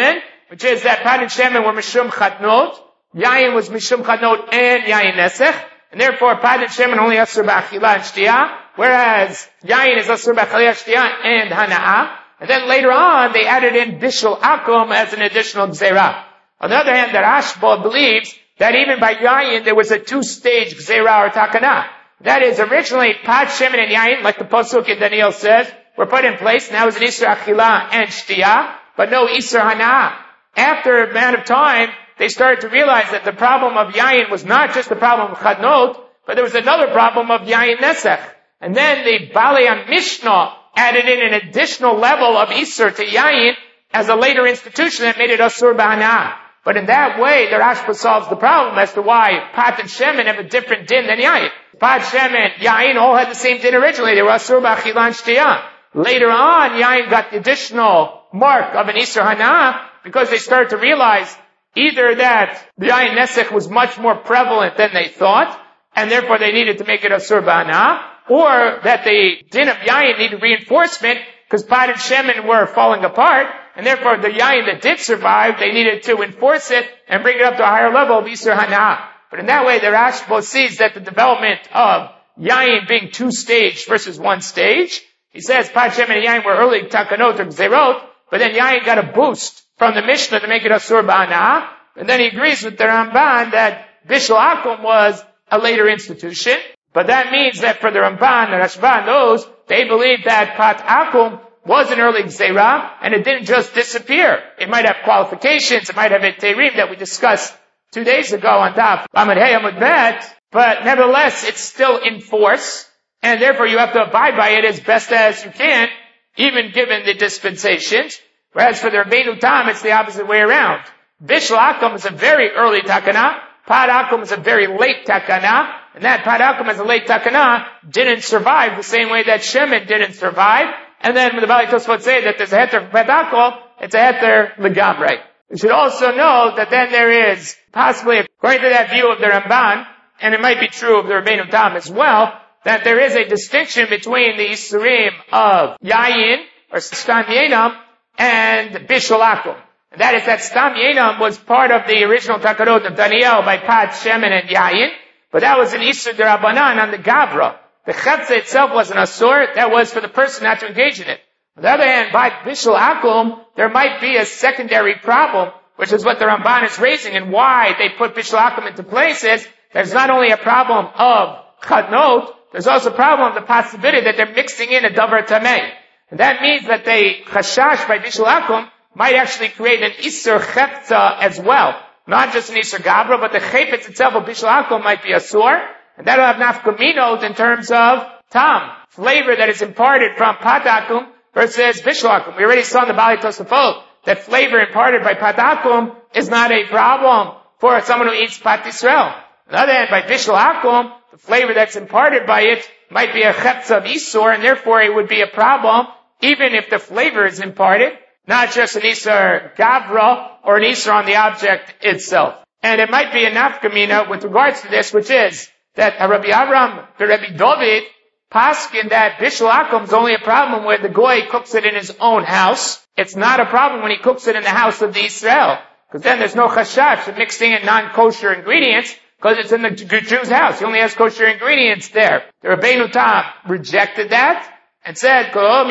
which is that Pad and Shemen were Mishum Chatnot, Yayin was Mishum Chatnot and Yayin Nesech, and therefore Pad and Shemen only Asur B'Achila and Shtiyah, whereas Yayin is Asur B'Achila, Shtiyah, and Hana'ah. And then later on, they added in Bishul Akum as an additional Gzeirah. On the other hand, the Rashba believes that even by Yayin, there was a two-stage Gzeirah or Takana. That is, originally, Pad, Shemen, and Yayin, like the Pasuk in Daniel says, were put in place. Now it's an Isur Achila and Shtiyah, but no Isur Hana'ah. After a amount of time, they started to realize that the problem of Yayin was not just the problem of Chadnot, but there was another problem of Yayin Nesech. And then the Balei Mishnah added in an additional level of Isur to Yayin as a later institution that made it Asur B'Hana'ah. But in that way, the Rashba solves the problem as to why Pat and Shemen have a different din than Yayin. Pat, Shemen, Yayin all had the same din originally. They were Asur B'Achila and Shtiyah. Later on, Yayin got the additional mark of an Isur Hana'ah because they started to realize either that the Yayin Nesech was much more prevalent than they thought, and therefore they needed to make it Asur B'Hana'ah, or that the din of Yayin needed reinforcement because Pad and Shemen were falling apart, and therefore the Yayin that did survive, they needed to enforce it and bring it up to a higher level of Isur Hana'ah. But in that way, the Rashba sees that the development of Yayin being two-stage versus one-stage, he says Pad, Shemen, and Yayin were early Takanot or Gzerot, but then Yayin got a boost from the Mishnah to make it Asur B'Hana'ah, and then he agrees with the Ramban that Bishul Akum was a later institution, but that means that for the Ramban, the Rashba knows, they believe that Pat Akum was an early Gzeirah, and it didn't just disappear. It might have qualifications, it might have a Terim that we discussed two days ago on Daf Amud Hey Amud Bet, but nevertheless, it's still in force, and therefore you have to abide by it as best as you can, even given the dispensations. Whereas for the Rabbeinu Tam, it's the opposite way around. Bishul Akum is a very early takana, Pad Akum is a very late takana, and that Pad Akum as a late takana didn't survive the same way that Shemen didn't survive. And then when the Balei Tosfot say that there's a heter for Pad Akum, it's a heter legamrei. You should also know that then there is possibly, according to that view of the Ramban, and it might be true of the Rabbeinu Tam as well, that there is a distinction between the Isurim of Yayin, or Stam Yenam, and Bishul Akum. And that is that Stam Yenam was part of the original Takarot of Daniel by Pad, Shemen, and Yayin, but that was an Isur D'Rabbanan on the Gavra. The Chetze itself was an Asur, that was for the person not to engage in it. On the other hand, by Bishul Akum, there might be a secondary problem, which is what the Ramban is raising, and why they put Bishul Akum into place is, there's not only a problem of Chadnot, there's also a problem of the possibility that they're mixing in a Davar Tameh. And that means that they Chashash by Bishul Akum might actually create an Isur Chepta as well. Not just an Isur Gavra, but the Chepetz itself of Bishul Akum might be Asur, and that'll have nafkaminot in terms of Tam, flavor that is imparted from Pat Akum versus Bishul Akum. We already saw in the Balei Tosafot that flavor imparted by Pat Akum is not a problem for someone who eats Pat Yisrael. On the other hand, by Bishul Akum, the flavor that's imparted by it might be a Chepta of Isur, and therefore it would be a problem even if the flavor is imparted, not just an Isur Gavra or an Isur on the object itself. And it might be a nafkamina with regards to this, which is that Rabbi Avram, the Rabbi David, paskin that Bishul Akum is only a problem where the Goy cooks it in his own house. It's not a problem when he cooks it in the house of the Israel, because then there's no chashash of mixing in non-kosher ingredients, because it's in the Jew's house. He only has kosher ingredients there. The Rabbeinu Tam rejected that and said, because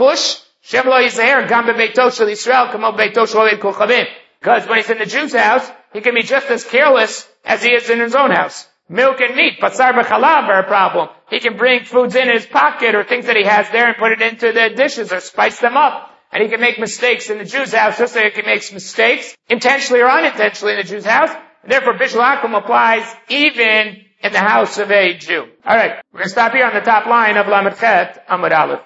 when he's in the Jew's house, he can be just as careless as he is in his own house. Milk and meat, patzar b'chalav are a problem. He can bring foods in his pocket or things that he has there and put it into the dishes or spice them up. And he can make mistakes in the Jew's house just like he makes mistakes, intentionally or unintentionally in the Jew's house. And therefore, Bishul Akum applies even in the house of a Jew. Alright, we're going to stop here on the top line of Lamed Chet Amud Aleph.